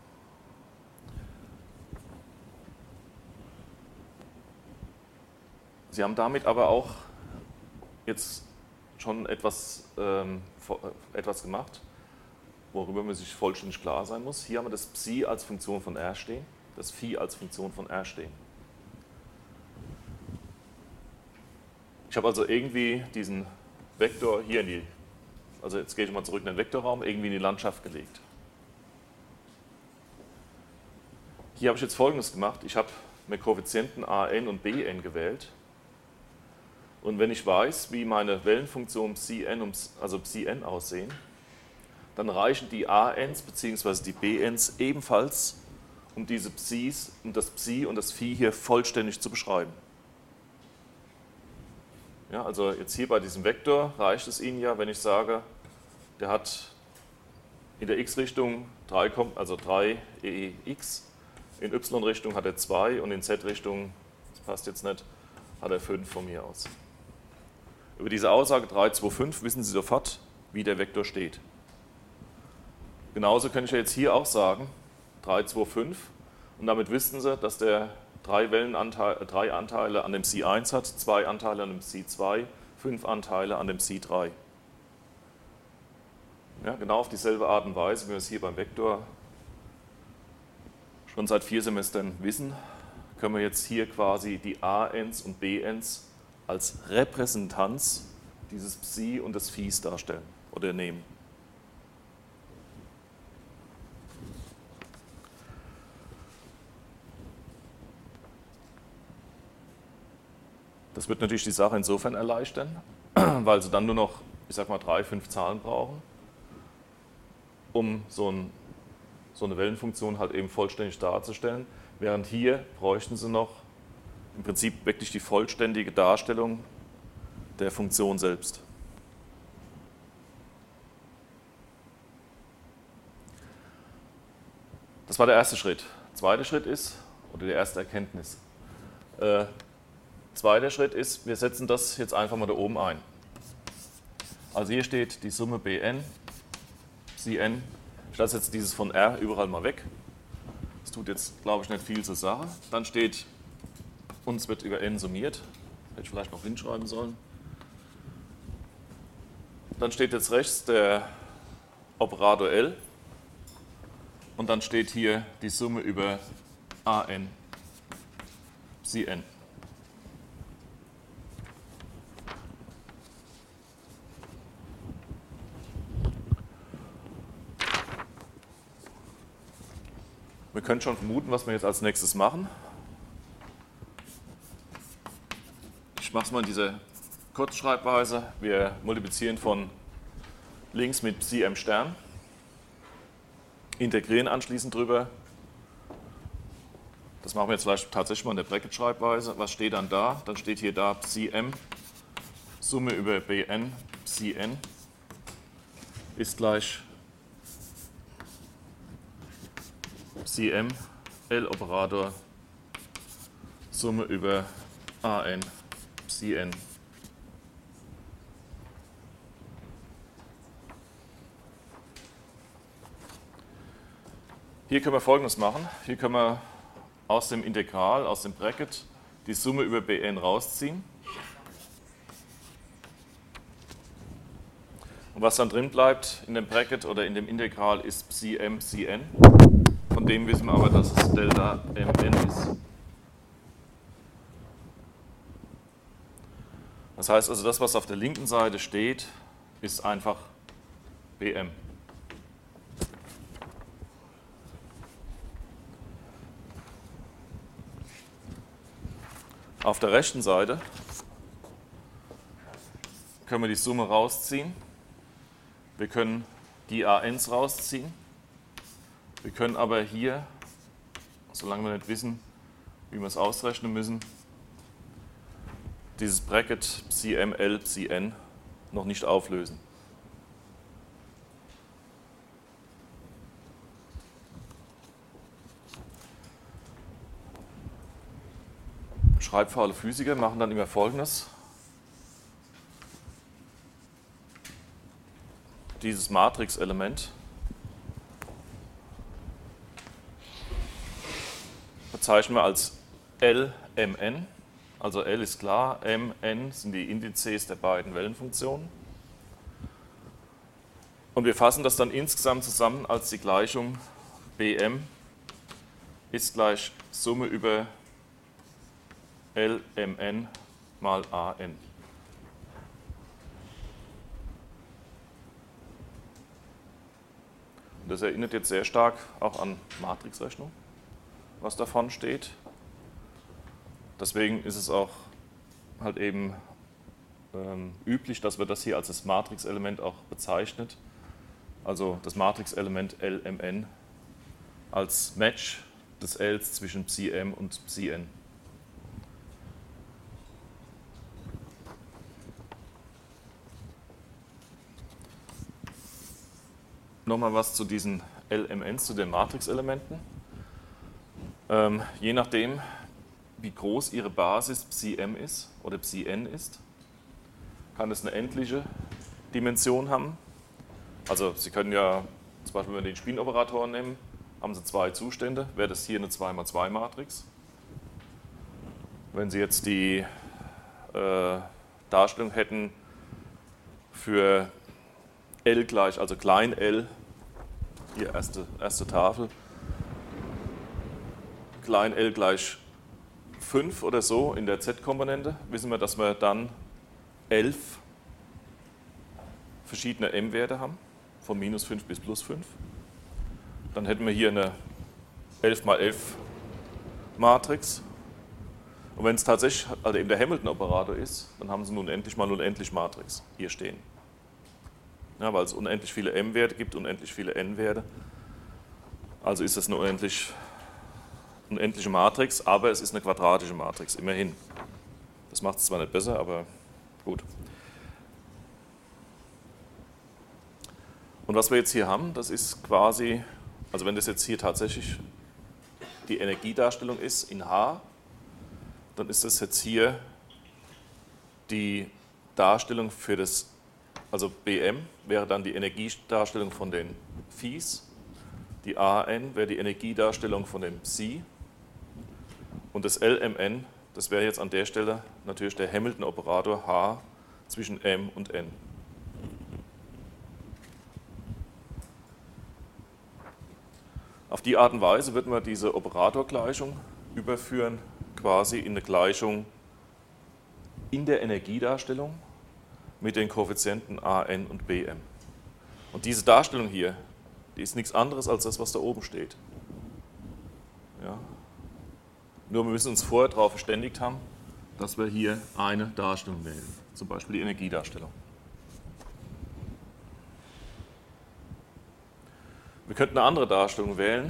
S1: Sie haben damit aber auch jetzt schon etwas gemacht, worüber man sich vollständig klar sein muss. Hier haben wir das Psi als Funktion von R stehen, das Phi als Funktion von R stehen. Ich habe also irgendwie diesen Vektor hier also jetzt gehe ich mal zurück in den Vektorraum, irgendwie in die Landschaft gelegt. Hier habe ich jetzt Folgendes gemacht. Ich habe mir Koeffizienten an und bn gewählt. Und wenn ich weiß, wie meine Wellenfunktionen Psi-n, also Psi-n aussehen, dann reichen die ans bzw. die bns ebenfalls, um diese Psis, um das Psi und das Phi hier vollständig zu beschreiben. Ja, also jetzt hier bei diesem Vektor reicht es Ihnen ja, wenn ich sage, der hat in der x-Richtung 3 ex, in y-Richtung hat er 2 und in z-Richtung, das passt jetzt nicht, hat er 5 von mir aus. Über diese Aussage 3, 2, 5 wissen Sie sofort, wie der Vektor steht. Genauso könnte ich ja jetzt hier auch sagen, 3, 2, 5 und damit wissen Sie, dass der 3 Anteile an dem Psi1 hat, 2 Anteile an dem Psi2, 5 Anteile an dem Psi3. Ja, genau auf dieselbe Art und Weise, wie wir es hier beim Vektor schon seit 4 Semestern wissen, können wir jetzt hier quasi die ans und bns als Repräsentanz dieses Psi und des Phis darstellen oder nehmen. Das wird natürlich die Sache insofern erleichtern, weil Sie dann nur noch, ich sag mal, 3, 5 Zahlen brauchen, um so eine Wellenfunktion halt eben vollständig darzustellen, während hier bräuchten Sie noch im Prinzip wirklich die vollständige Darstellung der Funktion selbst. Das war der erste Schritt. Zweiter Schritt ist, oder die erste Erkenntnis, zweiter Schritt ist, wir setzen das jetzt einfach mal da oben ein. Also hier steht die Summe Bn, Cn. Ich lasse jetzt dieses von R überall mal weg. Das tut jetzt, glaube ich, nicht viel zur Sache. Dann steht, uns wird über n summiert. Hätte ich vielleicht noch hinschreiben sollen. Dann steht jetzt rechts der Operator L. Und dann steht hier die Summe über an Cn. Wir können schon vermuten, was wir jetzt als nächstes machen. Ich mache es mal in dieser Kurzschreibweise. Wir multiplizieren von links mit Psi m Stern, integrieren anschließend drüber. Das machen wir jetzt vielleicht tatsächlich mal in der Bracket-Schreibweise. Was steht dann da? Dann steht hier da Psi m, Summe über Bn, Psi n ist gleich Psi m, L-Operator, Summe über an, Psi n. Hier können wir Folgendes machen. Hier können wir aus dem Integral, aus dem Bracket, die Summe über Bn rausziehen. Und was dann drin bleibt in dem Bracket oder in dem Integral ist Psi m, Psi n. Von dem wissen wir aber, dass es Delta mn ist. Das heißt also, das, was auf der linken Seite steht, ist einfach Bm. Auf der rechten Seite können wir die Summe rausziehen. Wir können die ans rausziehen. Wir können aber hier, solange wir nicht wissen, wie wir es ausrechnen müssen, dieses Bracket Psi m, L, Psi n noch nicht auflösen. schreibfaule Physiker machen dann immer Folgendes. Dieses Matrixelement bezeichnen wir als LMN. Also L ist klar, M, N sind die Indizes der beiden Wellenfunktionen. Und wir fassen das dann insgesamt zusammen als die Gleichung Bm ist gleich Summe über LMN mal AN. Und das erinnert jetzt sehr stark auch an Matrixrechnung, was davon steht. Deswegen ist es auch halt eben üblich, dass wir das hier als das Matrixelement auch bezeichnet. Also das Matrixelement LMN als Match des Ls zwischen Psi-M und Psi-N. Nochmal was zu diesen LMNs, zu den Matrixelementen. Je nachdem, wie groß Ihre Basis Psi-M ist oder Psi-N ist, kann es eine endliche Dimension haben. Also Sie können ja, zum Beispiel wenn wir den Spinoperator nehmen, haben Sie zwei Zustände, wäre das hier eine 2×2-Matrix. Wenn Sie jetzt die Darstellung hätten für L gleich, also klein l, hier erste Tafel, klein l gleich 5 oder so in der Z-Komponente, wissen wir, dass wir dann 11 verschiedene M-Werte haben, von -5 bis +5. Dann hätten wir hier eine 11×11 Matrix. Und wenn es tatsächlich also eben der Hamilton-Operator ist, dann haben Sie eine unendlich mal unendlich Matrix hier stehen. Ja, weil es unendlich viele M-Werte gibt, unendlich viele N-Werte. Also ist das eine unendliche Matrix, aber es ist eine quadratische Matrix, immerhin. Das macht es zwar nicht besser, aber gut. Und was wir jetzt hier haben, das ist quasi, also wenn das jetzt hier tatsächlich die Energiedarstellung ist in H, dann ist das jetzt hier die Darstellung für das, also Bm wäre dann die Energiedarstellung von den Phis, die AN wäre die Energiedarstellung von dem Psi und das LMN, das wäre jetzt an der Stelle natürlich der Hamilton-Operator H zwischen M und N. Auf die Art und Weise wird man diese Operatorgleichung überführen quasi in eine Gleichung in der Energiedarstellung mit den Koeffizienten AN und BM. Und diese Darstellung hier, die ist nichts anderes als das, was da oben steht. Ja. Nur wir müssen uns vorher darauf verständigt haben, dass wir hier eine Darstellung wählen, zum Beispiel die Energiedarstellung. Wir könnten eine andere Darstellung wählen.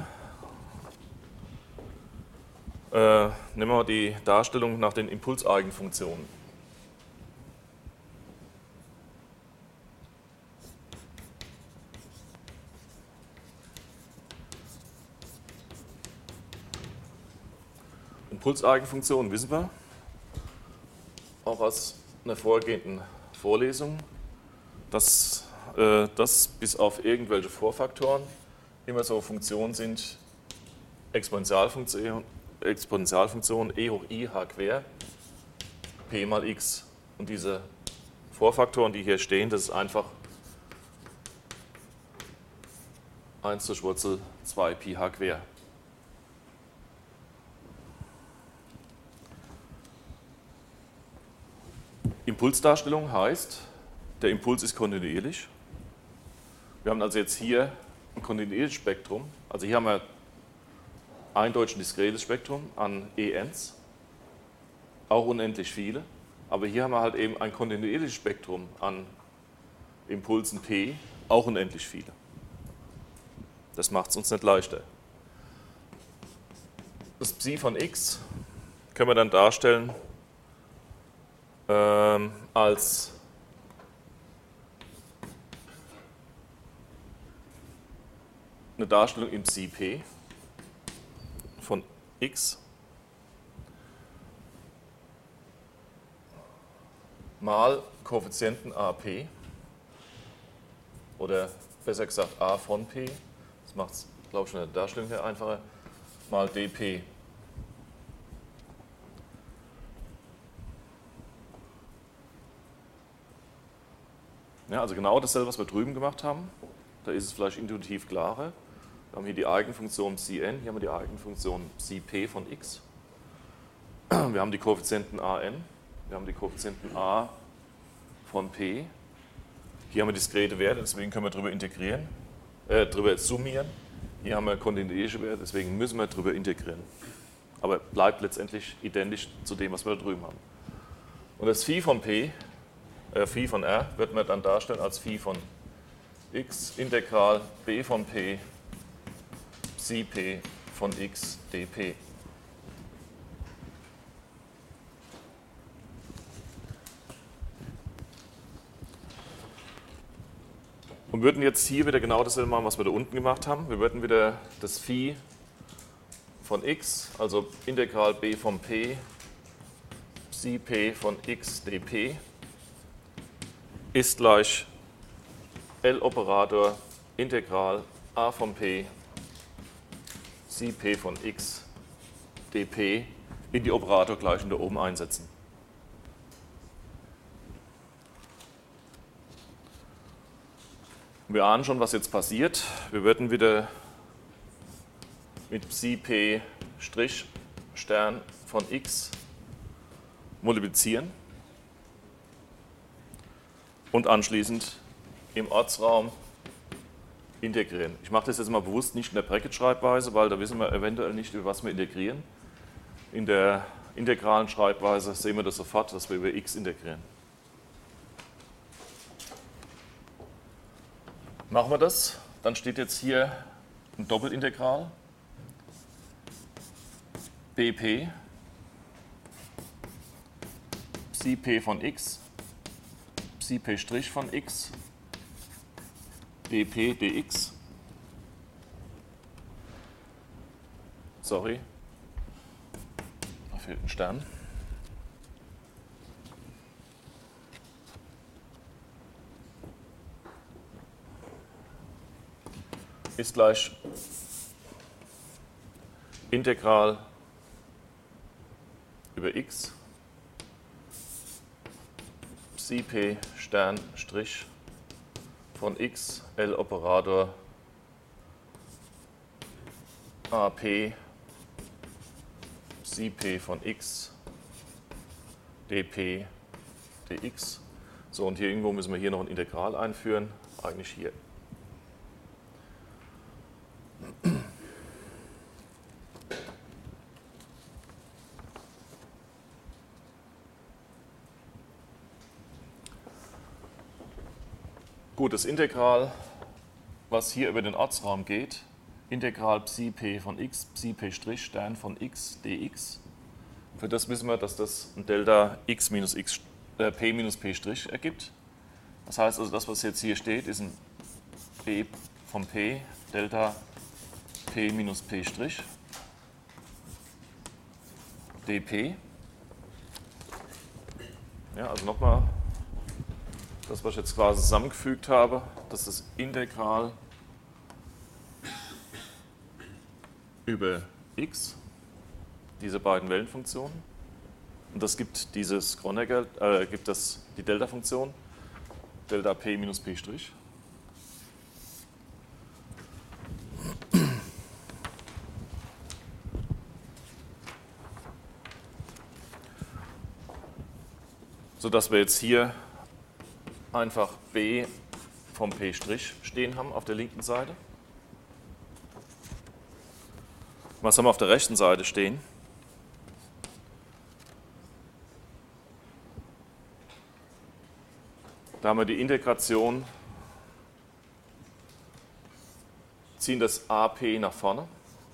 S1: Nehmen wir mal die Darstellung nach den Impulseigenfunktionen. Impulseigenfunktionen wissen wir, auch aus einer vorgehenden Vorlesung, dass das bis auf irgendwelche Vorfaktoren immer so Funktionen sind, Exponentialfunktion e hoch i h quer, p mal x. Und diese Vorfaktoren, die hier stehen, das ist einfach 1 durch Wurzel 2 pi h quer. Impulsdarstellung heißt, der Impuls ist kontinuierlich. Wir haben also jetzt hier ein kontinuierliches Spektrum. Also hier haben wir eindeutig ein diskretes Spektrum an ENs, auch unendlich viele. Aber hier haben wir halt eben ein kontinuierliches Spektrum an Impulsen P, auch unendlich viele. Das macht es uns nicht leichter. Das Psi von x können wir dann darstellen als eine Darstellung im Psi-P von x. mal Koeffizienten AP oder besser gesagt A von P, das macht es, glaube ich, von der Darstellung her einfacher, mal dP. Ja, also genau dasselbe, was wir drüben gemacht haben. Da ist es vielleicht intuitiv klarer. Wir haben hier die Eigenfunktion Cn, hier haben wir die Eigenfunktion Cp von x. Wir haben die Koeffizienten An, wir haben die Koeffizienten A von P. Hier haben wir diskrete Werte, deswegen können wir darüber integrieren, darüber summieren. Hier haben wir kontinuierliche Werte, deswegen müssen wir darüber integrieren. Aber bleibt letztendlich identisch zu dem, was wir da drüben haben. Und das Phi von P, Phi von R, wird man dann darstellen als Phi von x Integral b von P Cp von x dP. Und würden jetzt hier wieder genau dasselbe machen, was wir da unten gemacht haben. Wir würden wieder das Phi von x, also Integral b von P Cp von x dP, ist gleich L-Operator Integral a von P Cp von x dP in die Operatorgleichung da oben einsetzen. Wir ahnen schon, was jetzt passiert. Wir würden wieder mit Cp' Stern von x multiplizieren und anschließend im Ortsraum integrieren. Ich mache das jetzt mal bewusst nicht in der Bracket-Schreibweise, weil da wissen wir eventuell nicht, über was wir integrieren. In der integralen Schreibweise sehen wir das sofort, dass wir über x integrieren. Machen wir das, dann steht jetzt hier ein Doppelintegral bp Cp von x Cp' von x dP dx. Sorry, da fehlt ein Stern. Ist gleich Integral über x Cp Stern Strich von x L Operator AP Cp von x dP dx. So, und hier irgendwo müssen wir hier noch ein Integral einführen, eigentlich hier. Gut, das Integral, was hier über den Ortsraum geht, Integral Psi-p von x, Psi-p' Stern von x dx. Für das wissen wir, dass das ein Delta x minus x, p minus p' ergibt. Das heißt also, das, was jetzt hier steht, ist ein b von p Delta p minus p' dp. Ja, also nochmal. Das, was ich jetzt quasi zusammengefügt habe, das ist das Integral über x, diese beiden Wellenfunktionen. Und das gibt dieses Kronecker, gibt das die Delta-Funktion, Delta p minus p'. Sodass wir jetzt hier einfach b vom p' stehen haben auf der linken Seite. Was haben wir auf der rechten Seite stehen? Da haben wir die Integration, ziehen das AP nach vorne,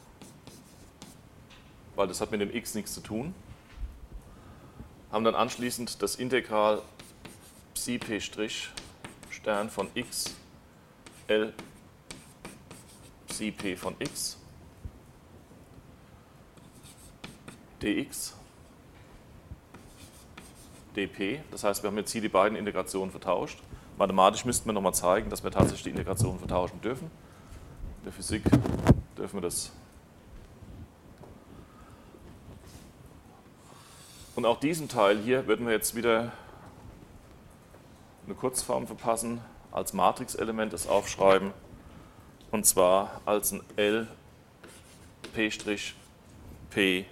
S1: weil das hat mit dem x nichts zu tun. Haben dann anschließend das Integral Psi-p' Stern von x L Psi-p von x dx. dp. Das heißt, wir haben jetzt hier die beiden Integrationen vertauscht. Mathematisch müssten wir nochmal zeigen, dass wir tatsächlich die Integrationen vertauschen dürfen. In der Physik dürfen wir das. Und auch diesen Teil hier würden wir jetzt wieder eine Kurzform verpassen, als Matrixelement das aufschreiben, und zwar als ein LP'.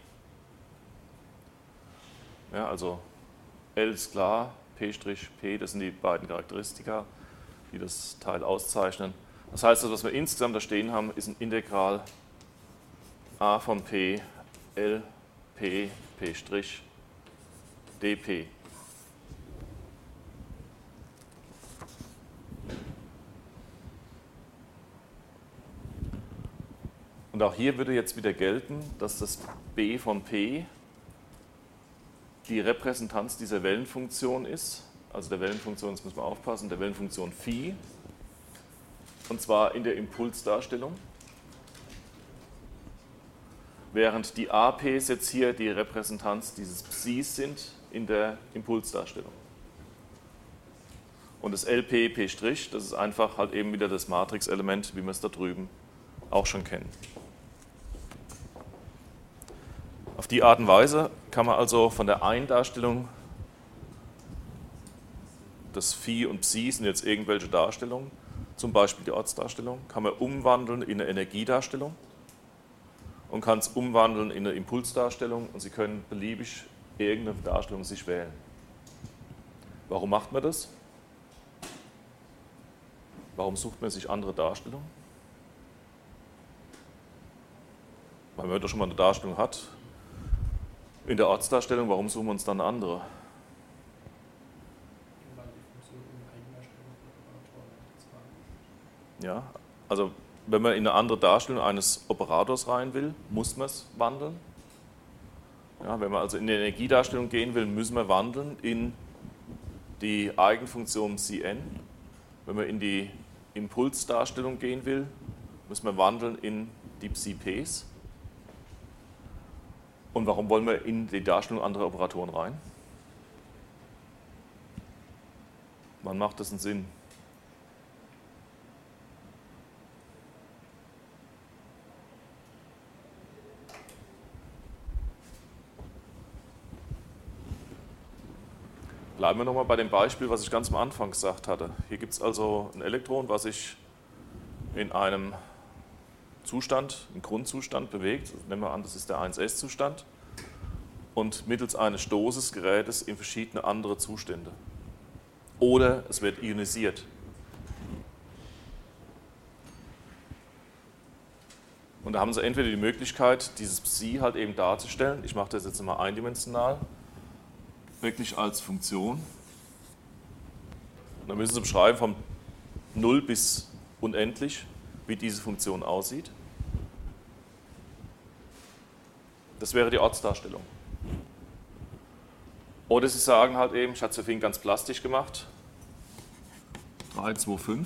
S1: Ja, also L ist klar, P', das sind die beiden Charakteristika, die das Teil auszeichnen. Das heißt, was wir insgesamt da stehen haben, ist ein Integral a von P, L, P', dp. Und auch hier würde jetzt wieder gelten, dass das b von P die Repräsentanz dieser Wellenfunktion ist. Also der Wellenfunktion, jetzt müssen wir aufpassen, der Wellenfunktion Phi. Und zwar in der Impulsdarstellung. Während die APs jetzt hier die Repräsentanz dieses Psis sind in der Impulsdarstellung. Und das LP, P', das ist einfach halt eben wieder das Matrixelement, wie wir es da drüben auch schon kennen. Auf die Art und Weise kann man also von der einen Darstellung, das Phi und Psi sind jetzt irgendwelche Darstellungen, zum Beispiel die Ortsdarstellung, kann man umwandeln in eine Energiedarstellung und kann es umwandeln in eine Impulsdarstellung, und Sie können beliebig irgendeine Darstellung sich wählen. Warum macht man das? Warum sucht man sich andere Darstellungen? Weil man doch schon mal eine Darstellung hat. In der Ortsdarstellung, warum suchen wir uns dann eine andere?
S2: Weil die Funktion in Eigendarstellung von Operatoren
S1: Ja, also wenn man in eine andere Darstellung eines Operators rein will, muss man es wandeln. Ja, wenn man also in die Energiedarstellung gehen will, müssen wir wandeln in die Eigenfunktion Cn. Wenn man in die Impulsdarstellung gehen will, müssen wir wandeln in die Psi-Ps. Und warum wollen wir in die Darstellung anderer Operatoren rein? Wann macht das einen Sinn? Bleiben wir nochmal bei dem Beispiel, was ich ganz am Anfang gesagt hatte. Hier gibt es also ein Elektron, was sich in einem Zustand, im Grundzustand bewegt. Nehmen wir an, das ist der 1s-Zustand. Und mittels eines Stoßes gerät es in verschiedene andere Zustände. Oder es wird ionisiert. Und da haben Sie entweder die Möglichkeit, dieses Psi halt eben darzustellen. Ich mache das jetzt mal eindimensional, wirklich als Funktion. Und dann müssen Sie beschreiben von 0 bis unendlich, wie diese Funktion aussieht. Das wäre die Ortsdarstellung. Oder Sie sagen halt eben, ich hatte es ja vorhin ganz plastisch gemacht, 3, 2, 5.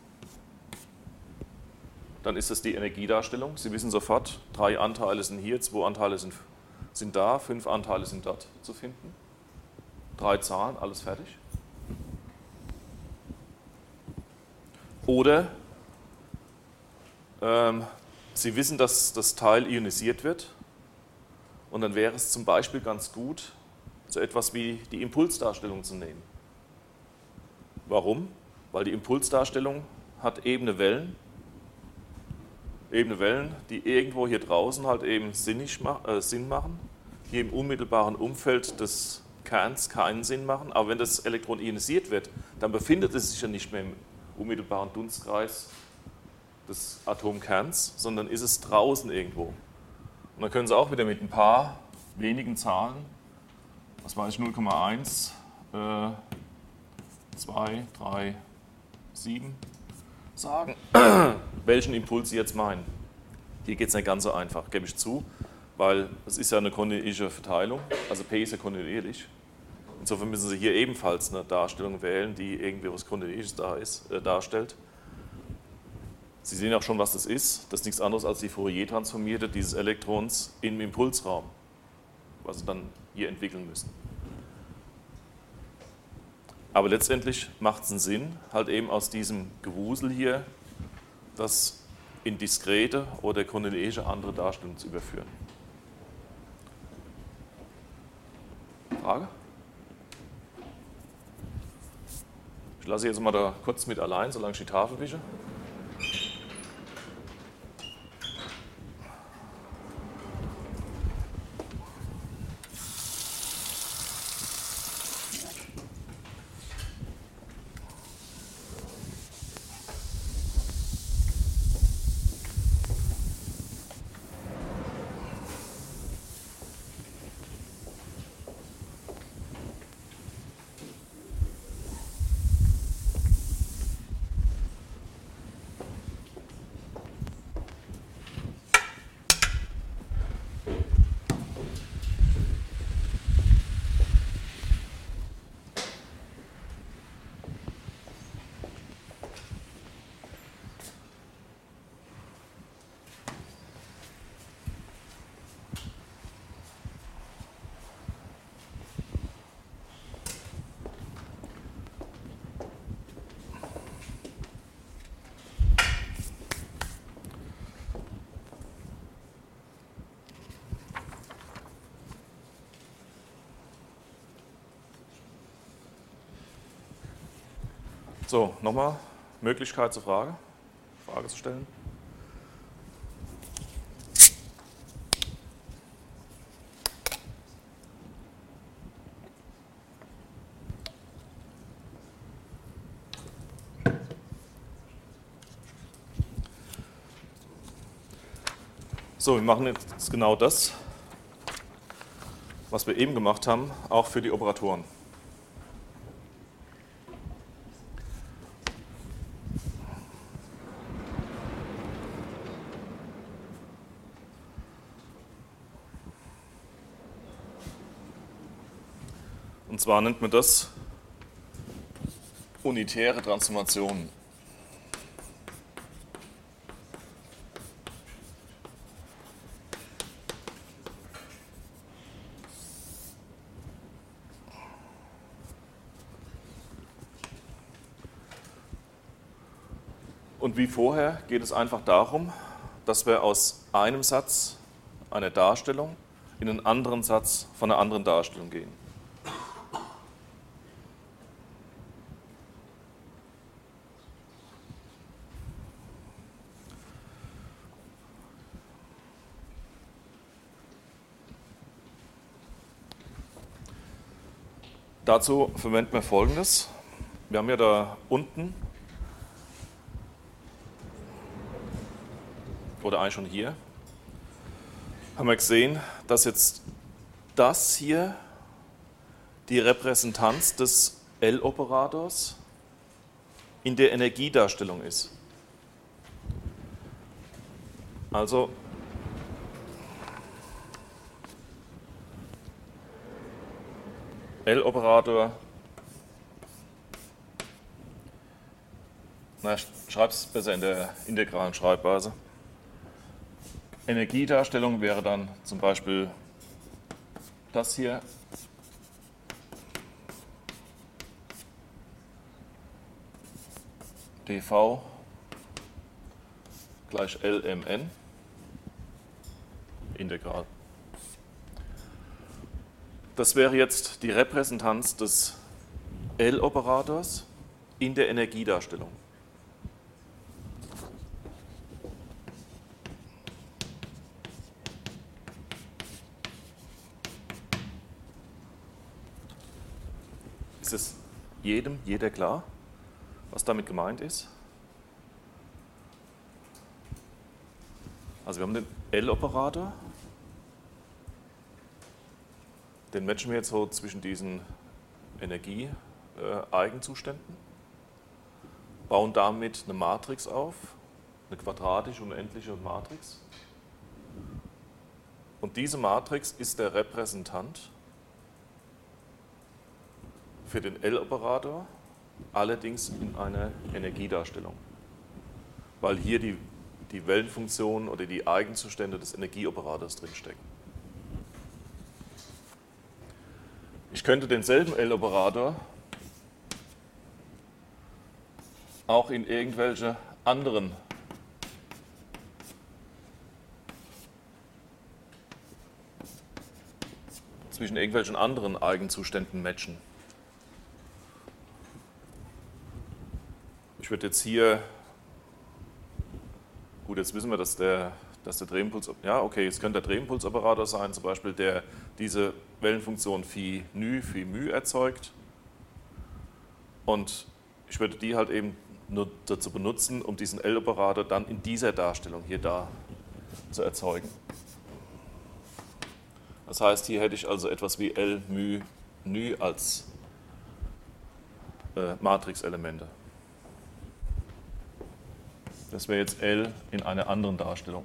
S1: Dann ist das die Energiedarstellung. Sie wissen sofort, 3 Anteile sind hier, 2 Anteile sind da, 5 Anteile sind dort zu finden. 3 Zahlen, alles fertig. Oder Sie wissen, dass das Teil ionisiert wird, und dann wäre es zum Beispiel ganz gut, so etwas wie die Impulsdarstellung zu nehmen. Warum? Weil die Impulsdarstellung hat ebene Wellen, die irgendwo hier draußen halt eben Sinn machen, hier im unmittelbaren Umfeld des Kerns keinen Sinn machen, aber wenn das Elektron ionisiert wird, dann befindet es sich ja nicht mehr im unmittelbaren Dunstkreis des Atomkerns, sondern ist es draußen irgendwo. Und dann können Sie auch wieder mit ein paar wenigen Zahlen, was weiß ich, 0,1, 2, 3, 7, sagen, welchen Impuls Sie jetzt meinen. Hier geht es nicht ganz so einfach, gebe ich zu, weil es ist ja eine kontinuierliche Verteilung, also P ist ja kontinuierlich. Insofern müssen Sie hier ebenfalls eine Darstellung wählen, die irgendwie was Kontinuierliches darstellt. Sie sehen auch schon, was das ist. Das ist nichts anderes als die Fourier-Transformierte dieses Elektrons im Impulsraum, was Sie dann hier entwickeln müssen. Aber letztendlich macht es einen Sinn, halt eben aus diesem Gewusel hier das in diskrete oder chronologische andere Darstellung zu überführen. Frage? Ich lasse jetzt mal da kurz mit allein, solange ich die Tafel wische. So, nochmal Möglichkeit zur Frage zu stellen. So, wir machen jetzt genau das, was wir eben gemacht haben, auch für die Operatoren. Und zwar nennt man das unitäre Transformationen. Und wie vorher geht es einfach darum, dass wir aus einem Satz einer Darstellung in einen anderen Satz von einer anderen Darstellung gehen. Dazu verwenden wir Folgendes. Wir haben ja da unten, oder eigentlich schon hier, haben wir gesehen, dass jetzt das hier die Repräsentanz des L-Operators in der Energiedarstellung ist. Also L-Operator, ich schreibe es besser in der integralen Schreibweise. Energiedarstellung wäre dann zum Beispiel das hier. dV gleich LMN integral. Das wäre jetzt die Repräsentanz des L-Operators in der Energiedarstellung. Ist es jeder klar, was damit gemeint ist? Also wir haben den L-Operator, den matchen wir jetzt so zwischen diesen Energie-Eigenzuständen, bauen damit eine Matrix auf, eine quadratische unendliche Matrix. Und diese Matrix ist der Repräsentant für den L-Operator, allerdings in einer Energiedarstellung, weil hier die Wellenfunktion oder die Eigenzustände des Energieoperators drinstecken. Ich könnte denselben L-Operator auch in irgendwelche anderen zwischen irgendwelchen anderen Eigenzuständen matchen. Ich würde jetzt hier, gut, jetzt wissen wir, dass der Drehimpuls, ja okay, es könnte der Drehimpulsoperator sein, zum Beispiel, der diese Wellenfunktion Phi μ erzeugt. Und ich würde die halt eben nur dazu benutzen, um diesen L-Operator dann in dieser Darstellung hier da zu erzeugen. Das heißt, hier hätte ich also etwas wie L μ ν als Matrixelemente. Das wäre jetzt L in einer anderen Darstellung.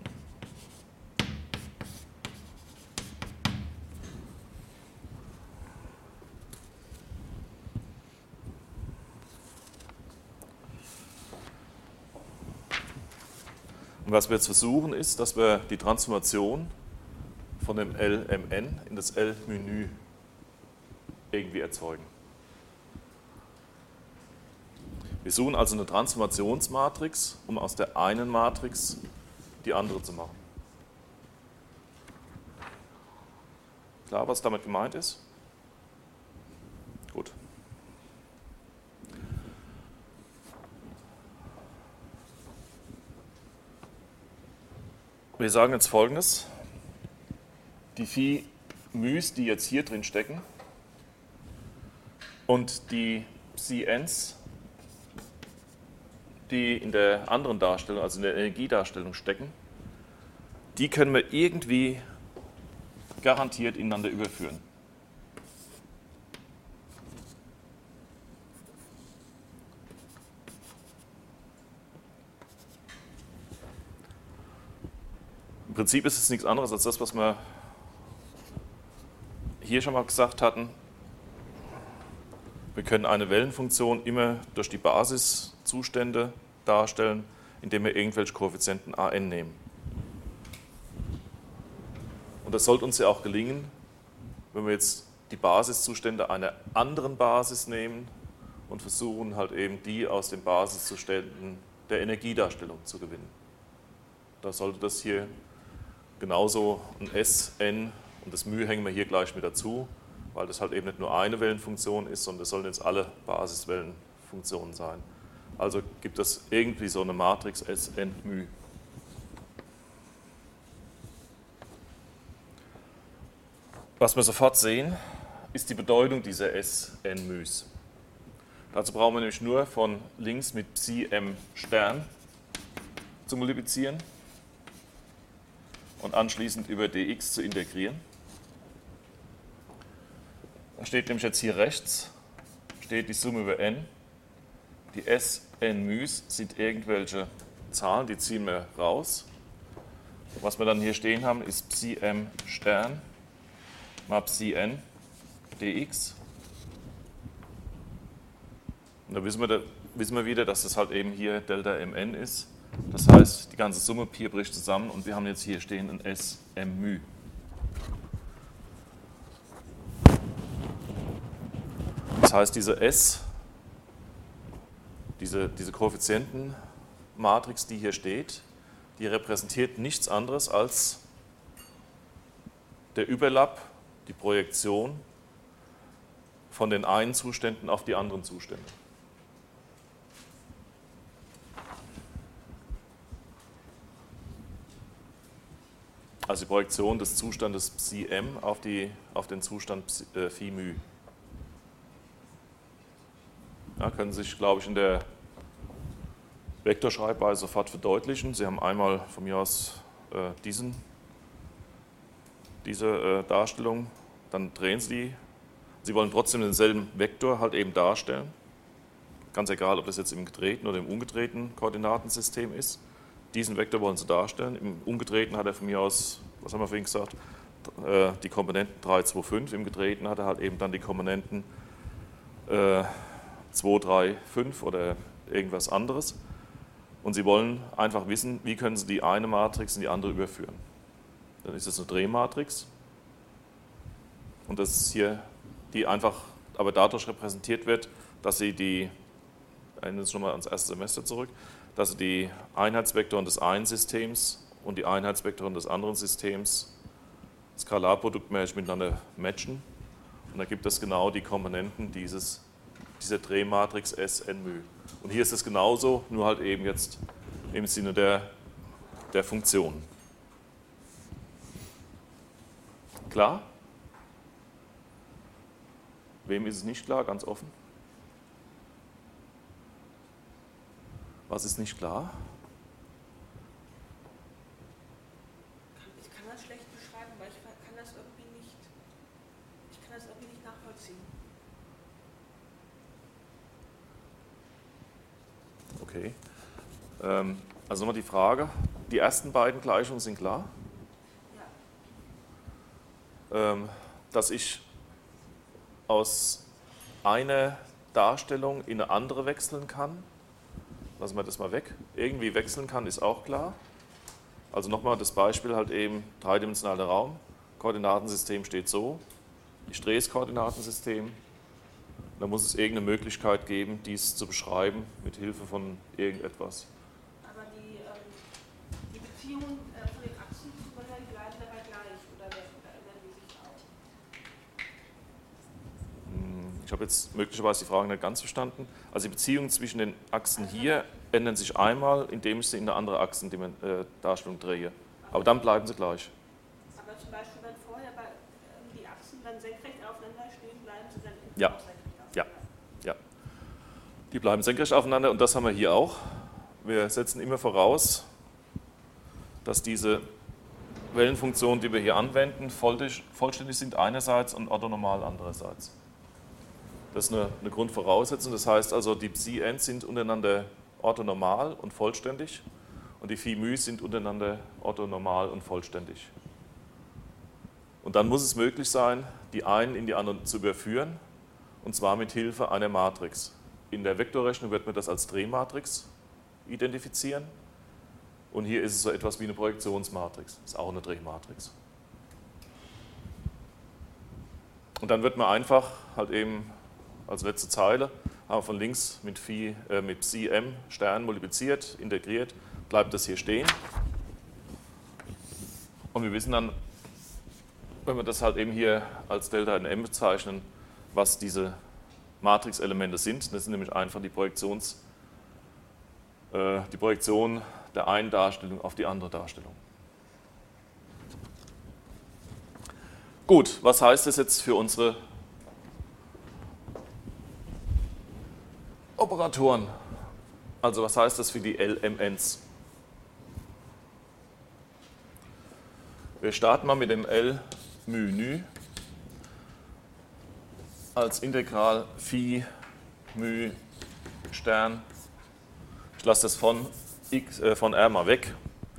S1: Und was wir jetzt versuchen, ist, dass wir die Transformation von dem LMN in das L μ ν irgendwie erzeugen. Wir suchen also eine Transformationsmatrix, um aus der einen Matrix die andere zu machen. Klar, was damit gemeint ist? Gut. Wir sagen jetzt Folgendes. Die Phi μ's, die jetzt hier drin stecken, und die Psi n's, die in der anderen Darstellung, also in der Energiedarstellung stecken, die können wir irgendwie garantiert ineinander überführen. Im Prinzip ist es nichts anderes als das, was wir hier schon mal gesagt hatten. Wir können eine Wellenfunktion immer durch die Basiszustände darstellen, indem wir irgendwelche Koeffizienten an nehmen. Und das sollte uns ja auch gelingen, wenn wir jetzt die Basiszustände einer anderen Basis nehmen und versuchen halt eben die aus den Basiszuständen der Energiedarstellung zu gewinnen. Da sollte das hier genauso ein S, N und das μ hängen wir hier gleich mit dazu, weil das halt eben nicht nur eine Wellenfunktion ist, sondern es sollen jetzt alle Basiswellenfunktionen sein. Also gibt es irgendwie so eine Matrix S, N, μ. Was wir sofort sehen, ist die Bedeutung dieser S, N, μ's. Dazu brauchen wir nämlich nur von links mit Psi m Stern zu multiplizieren und anschließend über dx zu integrieren. Da steht nämlich jetzt hier rechts, steht die Summe über n. Die S, n μ's sind irgendwelche Zahlen, die ziehen wir raus. Was wir dann hier stehen haben, ist Psi m Stern mal Psi n dx. Und da wissen wir wieder, dass das halt eben hier Delta mn ist. Das heißt, die ganze Summe hier bricht zusammen und wir haben jetzt hier stehen ein S m μ. Das heißt, diese S, diese Koeffizientenmatrix, die hier steht, die repräsentiert nichts anderes als der Überlapp, die Projektion von den einen Zuständen auf die anderen Zustände. Also die Projektion des Zustandes Psi m auf den Zustand Phi μ. Ja, können Sie sich, glaube ich, in der Vektorschreibweise sofort verdeutlichen. Sie haben einmal von mir aus diese Darstellung, dann drehen Sie die. Sie wollen trotzdem denselben Vektor halt eben darstellen. Ganz egal, ob das jetzt im gedrehten oder im umgedrehten Koordinatensystem ist. Diesen Vektor wollen Sie darstellen. Im umgedrehten hat er von mir aus, was haben wir vorhin gesagt, die Komponenten 3, 2, 5. Im gedrehten hat er halt eben dann die Komponenten 2, 3, 5 oder irgendwas anderes. Und Sie wollen einfach wissen, wie können Sie die eine Matrix in die andere überführen. Dann ist es eine Drehmatrix. Und das ist hier, die einfach aber dadurch repräsentiert wird, dass Sie die erinnern Sie schon mal ans erste Semester zurück, dass Sie die Einheitsvektoren des einen Systems und die Einheitsvektoren des anderen Systems skalarproduktmäßig miteinander matchen. Und da gibt es genau die Komponenten dieser Drehmatrix SN-μ. Und hier ist es genauso, nur halt eben jetzt im Sinne der Funktion. Klar? Wem ist es nicht klar? Ganz offen. Was ist nicht klar?
S3: Ich kann das schlecht beschreiben, weil ich kann das irgendwie nicht nachvollziehen.
S1: Okay. Also nochmal die Frage, die ersten beiden Gleichungen sind klar?
S3: Ja.
S1: Dass ich aus einer Darstellung in eine andere wechseln kann. Lassen wir das mal weg. Irgendwie wechseln kann, ist auch klar. Also nochmal das Beispiel halt eben dreidimensionaler Raum. Koordinatensystem steht so. Ich drehe das Koordinatensystem. Da muss es irgendeine Möglichkeit geben, dies zu beschreiben mit Hilfe von irgendetwas.
S3: Aber die Beziehungen von den Achsen zum Beispiel bleiben dabei gleich oder ändern die sich auch?
S1: Ich habe jetzt möglicherweise die Frage nicht ganz verstanden. Also die Beziehungen zwischen den Achsen hier ändern sich einmal, indem ich sie in eine andere Achsendarstellung drehe. Aber dann bleiben sie gleich.
S3: Aber zum Beispiel, wenn vorher die Achsen dann senkrecht aufeinander stehen, bleiben sie dann
S1: Ja.
S3: auch senkrecht aufeinander.
S1: Ja. Die bleiben senkrecht aufeinander und das haben wir hier auch. Wir setzen immer voraus, dass diese Wellenfunktionen, die wir hier anwenden, vollständig sind einerseits und orthonormal andererseits. Das ist eine Grundvoraussetzung. Das heißt also, die Psi-n sind untereinander orthonormal und vollständig und die Phi-μ sind untereinander orthonormal und vollständig. Und dann muss es möglich sein, die einen in die anderen zu überführen, und zwar mit Hilfe einer Matrix. In der Vektorrechnung wird man das als Drehmatrix identifizieren und hier ist es so etwas wie eine Projektionsmatrix, ist auch eine Drehmatrix. Und dann wird man einfach halt eben als letzte Zeile, haben wir von links mit Psi-m Stern multipliziert, integriert, bleibt das hier stehen. Und wir wissen dann, wenn wir das halt eben hier als Delta in M bezeichnen, was diese Matrixelemente sind. Das sind nämlich einfach die Projektion der einen Darstellung auf die andere Darstellung. Gut, was heißt das jetzt für unsere Operatoren? Also was heißt das für die LMNs? Wir starten mal mit dem L-μ-νy als Integral Phi μ Stern. Ich lasse das von R mal weg,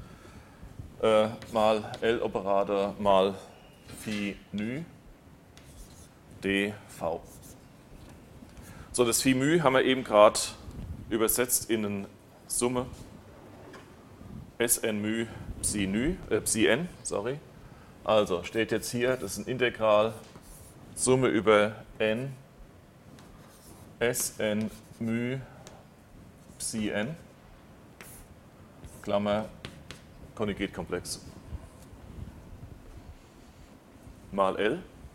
S1: mal L-Operator mal Phi μ dv. So, das Phi μ haben wir eben gerade übersetzt in eine Summe Sn μ Psi-n. Also steht jetzt hier, das ist ein Integral Summe über n Sn μ Psi-n Klammer Konjugatkomplex mal L.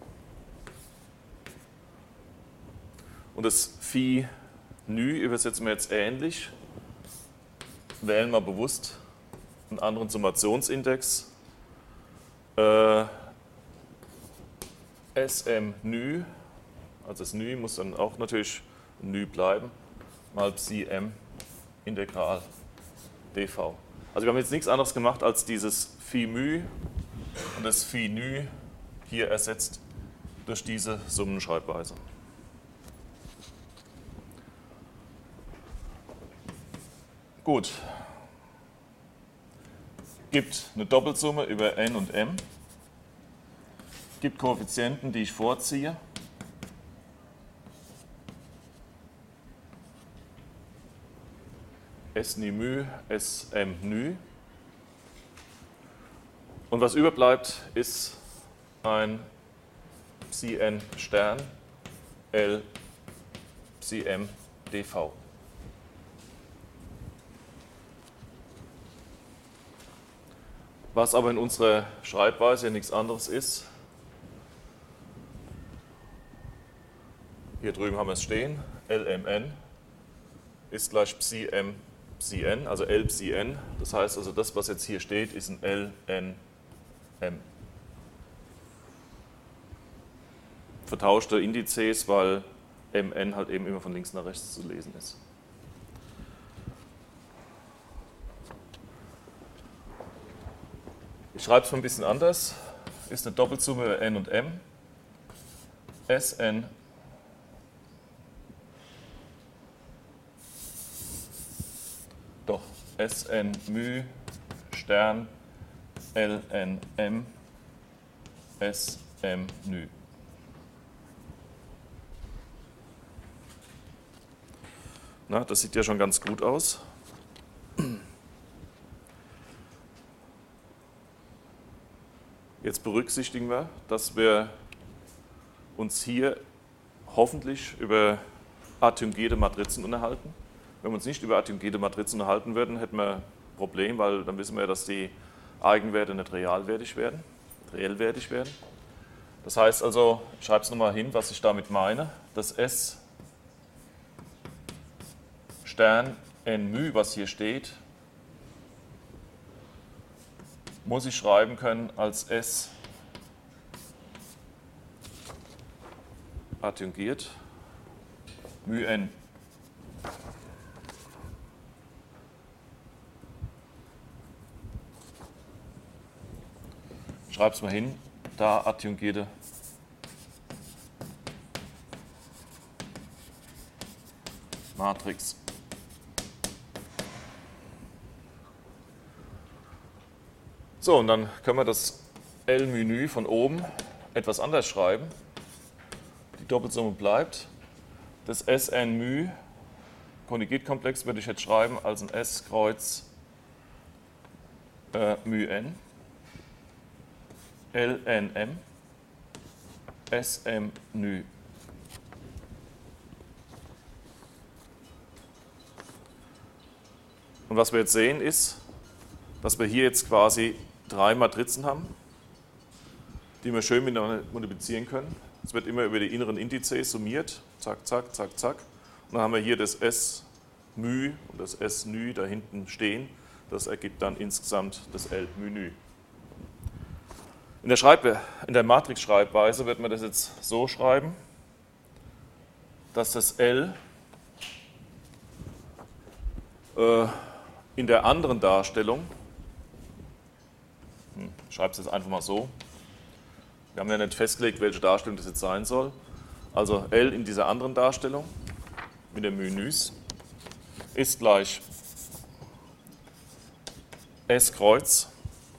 S1: Und das Phi μ übersetzen wir jetzt ähnlich. Wählen wir bewusst einen anderen Summationsindex. Sm μ, also das μ muss dann auch natürlich μ bleiben, mal Psi-m Integral dv. Also wir haben jetzt nichts anderes gemacht als dieses Phi μ und das Phi μ hier ersetzt durch diese Summenschreibweise. Gut. Gibt eine Doppelsumme über n und m. Gibt Koeffizienten, die ich vorziehe. S-ni μ, Sm μ. Und was überbleibt, ist ein Psi-n Stern L Psi-m dv. was aber in unserer Schreibweise ja nichts anderes ist. Hier drüben haben wir es stehen, LMN ist gleich Psi-M, Psi-N, also L Psi-N. Das heißt also, das, was jetzt hier steht, ist ein LNM. Vertauschte Indizes, weil MN halt eben immer von links nach rechts zu lesen ist. Ich schreibe es mal ein bisschen anders. Ist eine Doppelsumme über N und M. Sn Sn μ Stern LNM Sm νu. Na, das sieht ja schon ganz gut aus. Jetzt berücksichtigen wir, dass wir uns hier hoffentlich über adjungierte Matrizen unterhalten. Wenn wir uns nicht über adjungierte Matrizen unterhalten würden, hätten wir ein Problem, weil dann wissen wir, dass die Eigenwerte nicht realwertig werden. Das heißt also, ich schreibe es nochmal hin, was ich damit meine. Das S Stern n μ, was hier steht, muss ich schreiben können als S adjungiert μ n. Ich schreibe es mal hin, da adjungierte Matrix. So, und dann können wir das L-Menü von oben etwas anders schreiben. Die Doppelsumme bleibt. Das Sn-Μ, Konjugitkomplex, würde ich jetzt schreiben als ein S Kreuz μn, LNM, Sm-Νu. Und was wir jetzt sehen ist, dass wir hier jetzt quasi 3 Matrizen haben, die wir schön miteinander multiplizieren können. Es wird immer über die inneren Indizes summiert, zack, zack, zack, zack. Und dann haben wir hier das S-μ und das S-νu da hinten stehen. Das ergibt dann insgesamt das L-μ-νu. In der Matrix-Schreibweise wird man das jetzt so schreiben, dass das L in der anderen Darstellung, ich schreibe es jetzt einfach mal so, wir haben ja nicht festgelegt, welche Darstellung das jetzt sein soll, also L in dieser anderen Darstellung mit den Menüs ist gleich S Kreuz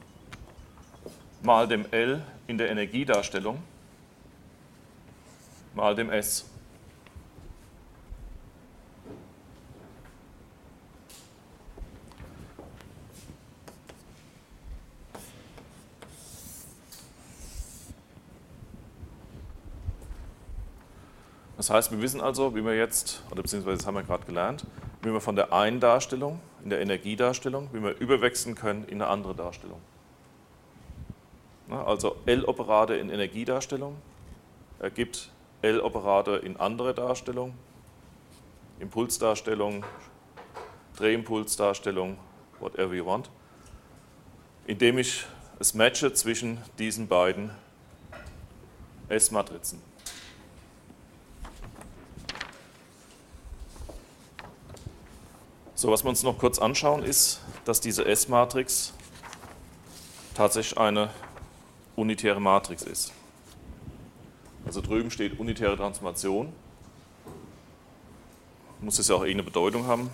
S1: mal dem L in der Energiedarstellung mal dem S. Das heißt, wir wissen also, wie wir jetzt, oder beziehungsweise das haben wir gerade gelernt, wie wir von der einen Darstellung, in der Energiedarstellung, wie wir überwechseln können in eine andere Darstellung. Also L-Operator in Energiedarstellung ergibt L-Operator in andere Darstellung, Impulsdarstellung, Drehimpulsdarstellung, whatever you want, indem ich es matche zwischen diesen beiden S-Matrizen. So, was wir uns noch kurz anschauen, ist, dass diese S-Matrix tatsächlich eine unitäre Matrix ist. Also drüben steht unitäre Transformation. Muss es ja auch irgendeine Bedeutung haben.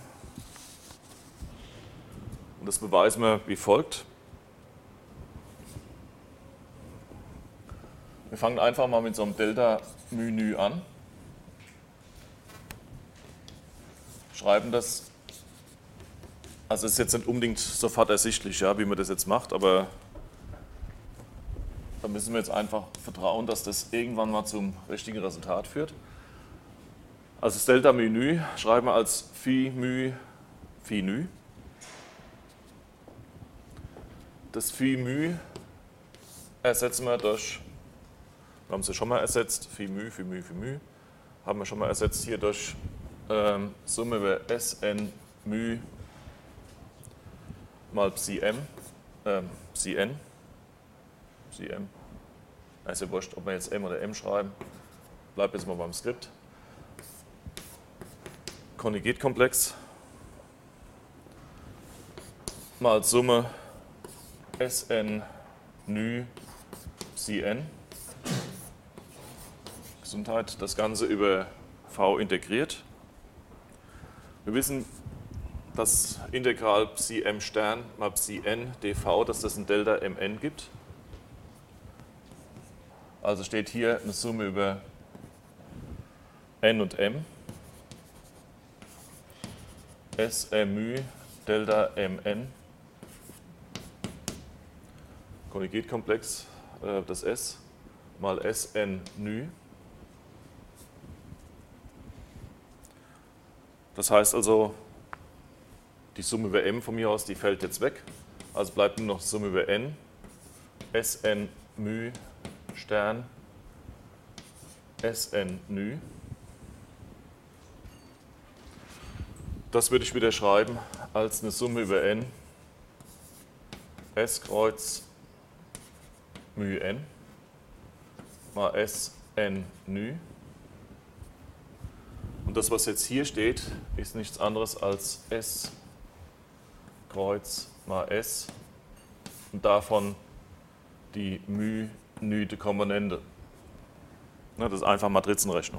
S1: Und das beweisen wir wie folgt. Wir fangen einfach mal mit so einem Delta-Menü an. Schreiben das. Also es ist jetzt nicht unbedingt sofort ersichtlich, ja, wie man das jetzt macht, aber da müssen wir jetzt einfach vertrauen, dass das irgendwann mal zum richtigen Resultat führt. Also das Delta-Menü schreiben wir als Phi-Μ, Phi-Νu. das Phi μ ersetzen wir durch, wir haben es ja schon mal ersetzt, Phi μ, haben wir schon mal ersetzt hier durch Summe über Sn μ mal Psi-m, Psi-n, ist ja wurscht, ob wir jetzt m oder m schreiben, bleibt jetzt mal beim Skript. Konjugatkomplex mal Summe Sn μ Psi-n, Gesundheit, das Ganze über v integriert. Wir wissen, dass Integral Psi-m Stern mal Psi-n dv, dass das ein Delta mn gibt. Also steht hier eine Summe über n und m. Sm Delta mn. Konjugatkomplex, das S mal Sn μ. Das heißt also, die Summe über m von mir aus, die fällt jetzt weg. Also bleibt nur noch Summe über n. Sn μ Stern Sn μ. Das würde ich wieder schreiben als eine Summe über n S Kreuz μ n mal Sn μ. Und das, was jetzt hier steht, ist nichts anderes als S Kreuz mal S und davon die μ-nüde Komponente. Das ist einfach Matrizenrechnung.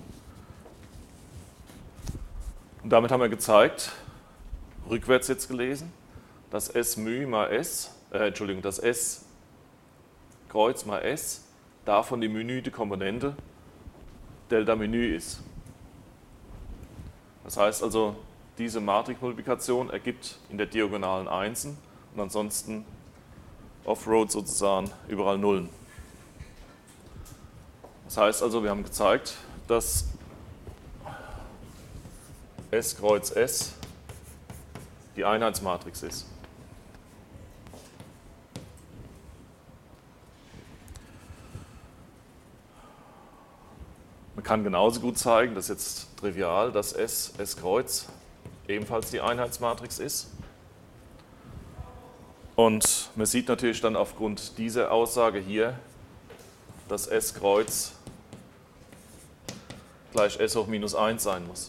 S1: Und damit haben wir gezeigt, rückwärts jetzt gelesen, dass S μ mal S, das S Kreuz mal S, davon die μ-nüde Komponente Delta μ ist. Das heißt also, diese Matrixmultiplikation ergibt in der Diagonalen Einsen und ansonsten Offroad sozusagen überall Nullen. Das heißt also, wir haben gezeigt, dass S Kreuz S die Einheitsmatrix ist. Man kann genauso gut zeigen, das ist jetzt trivial, dass S Kreuz ebenfalls die Einheitsmatrix ist. Und man sieht natürlich dann aufgrund dieser Aussage hier, dass S Kreuz gleich S hoch minus 1 sein muss.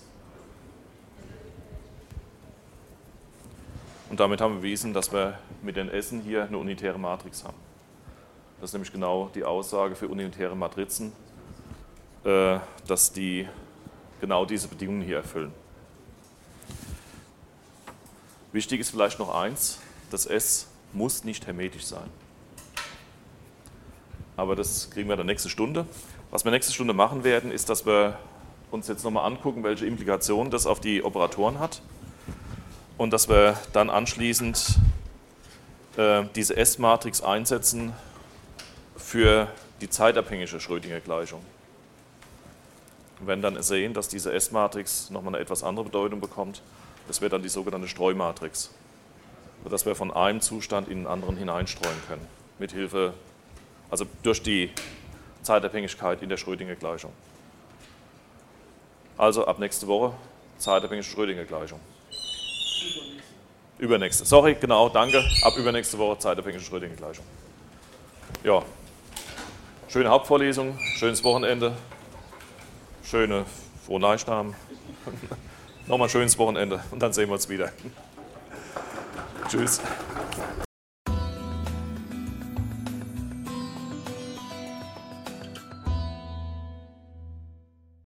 S1: Und damit haben wir bewiesen, dass wir mit den S'en hier eine unitäre Matrix haben. Das ist nämlich genau die Aussage für unitäre Matrizen, dass die genau diese Bedingungen hier erfüllen. Wichtig ist vielleicht noch eins, das S muss nicht hermetisch sein. Aber das kriegen wir in der nächsten Stunde. Was wir nächste Stunde machen werden, ist, dass wir uns jetzt nochmal angucken, welche Implikationen das auf die Operatoren hat und dass wir dann anschließend diese S-Matrix einsetzen für die zeitabhängige Schrödinger-Gleichung. Wir werden dann sehen, dass diese S-Matrix nochmal eine etwas andere Bedeutung bekommt. Das wäre dann die sogenannte Streumatrix, sodass wir von einem Zustand in den anderen hineinstreuen können, mithilfe, also durch die Zeitabhängigkeit in der Schrödinger-Gleichung. Also ab nächste Woche zeitabhängige Schrödinger-Gleichung. Übernächste. Sorry, genau, danke. Ab übernächste Woche zeitabhängige Schrödinger-Gleichung. Ja, schöne Hauptvorlesung, schönes Wochenende, schöne Frohnleichnam. Nochmal ein schönes Wochenende und dann sehen wir uns wieder. Tschüss.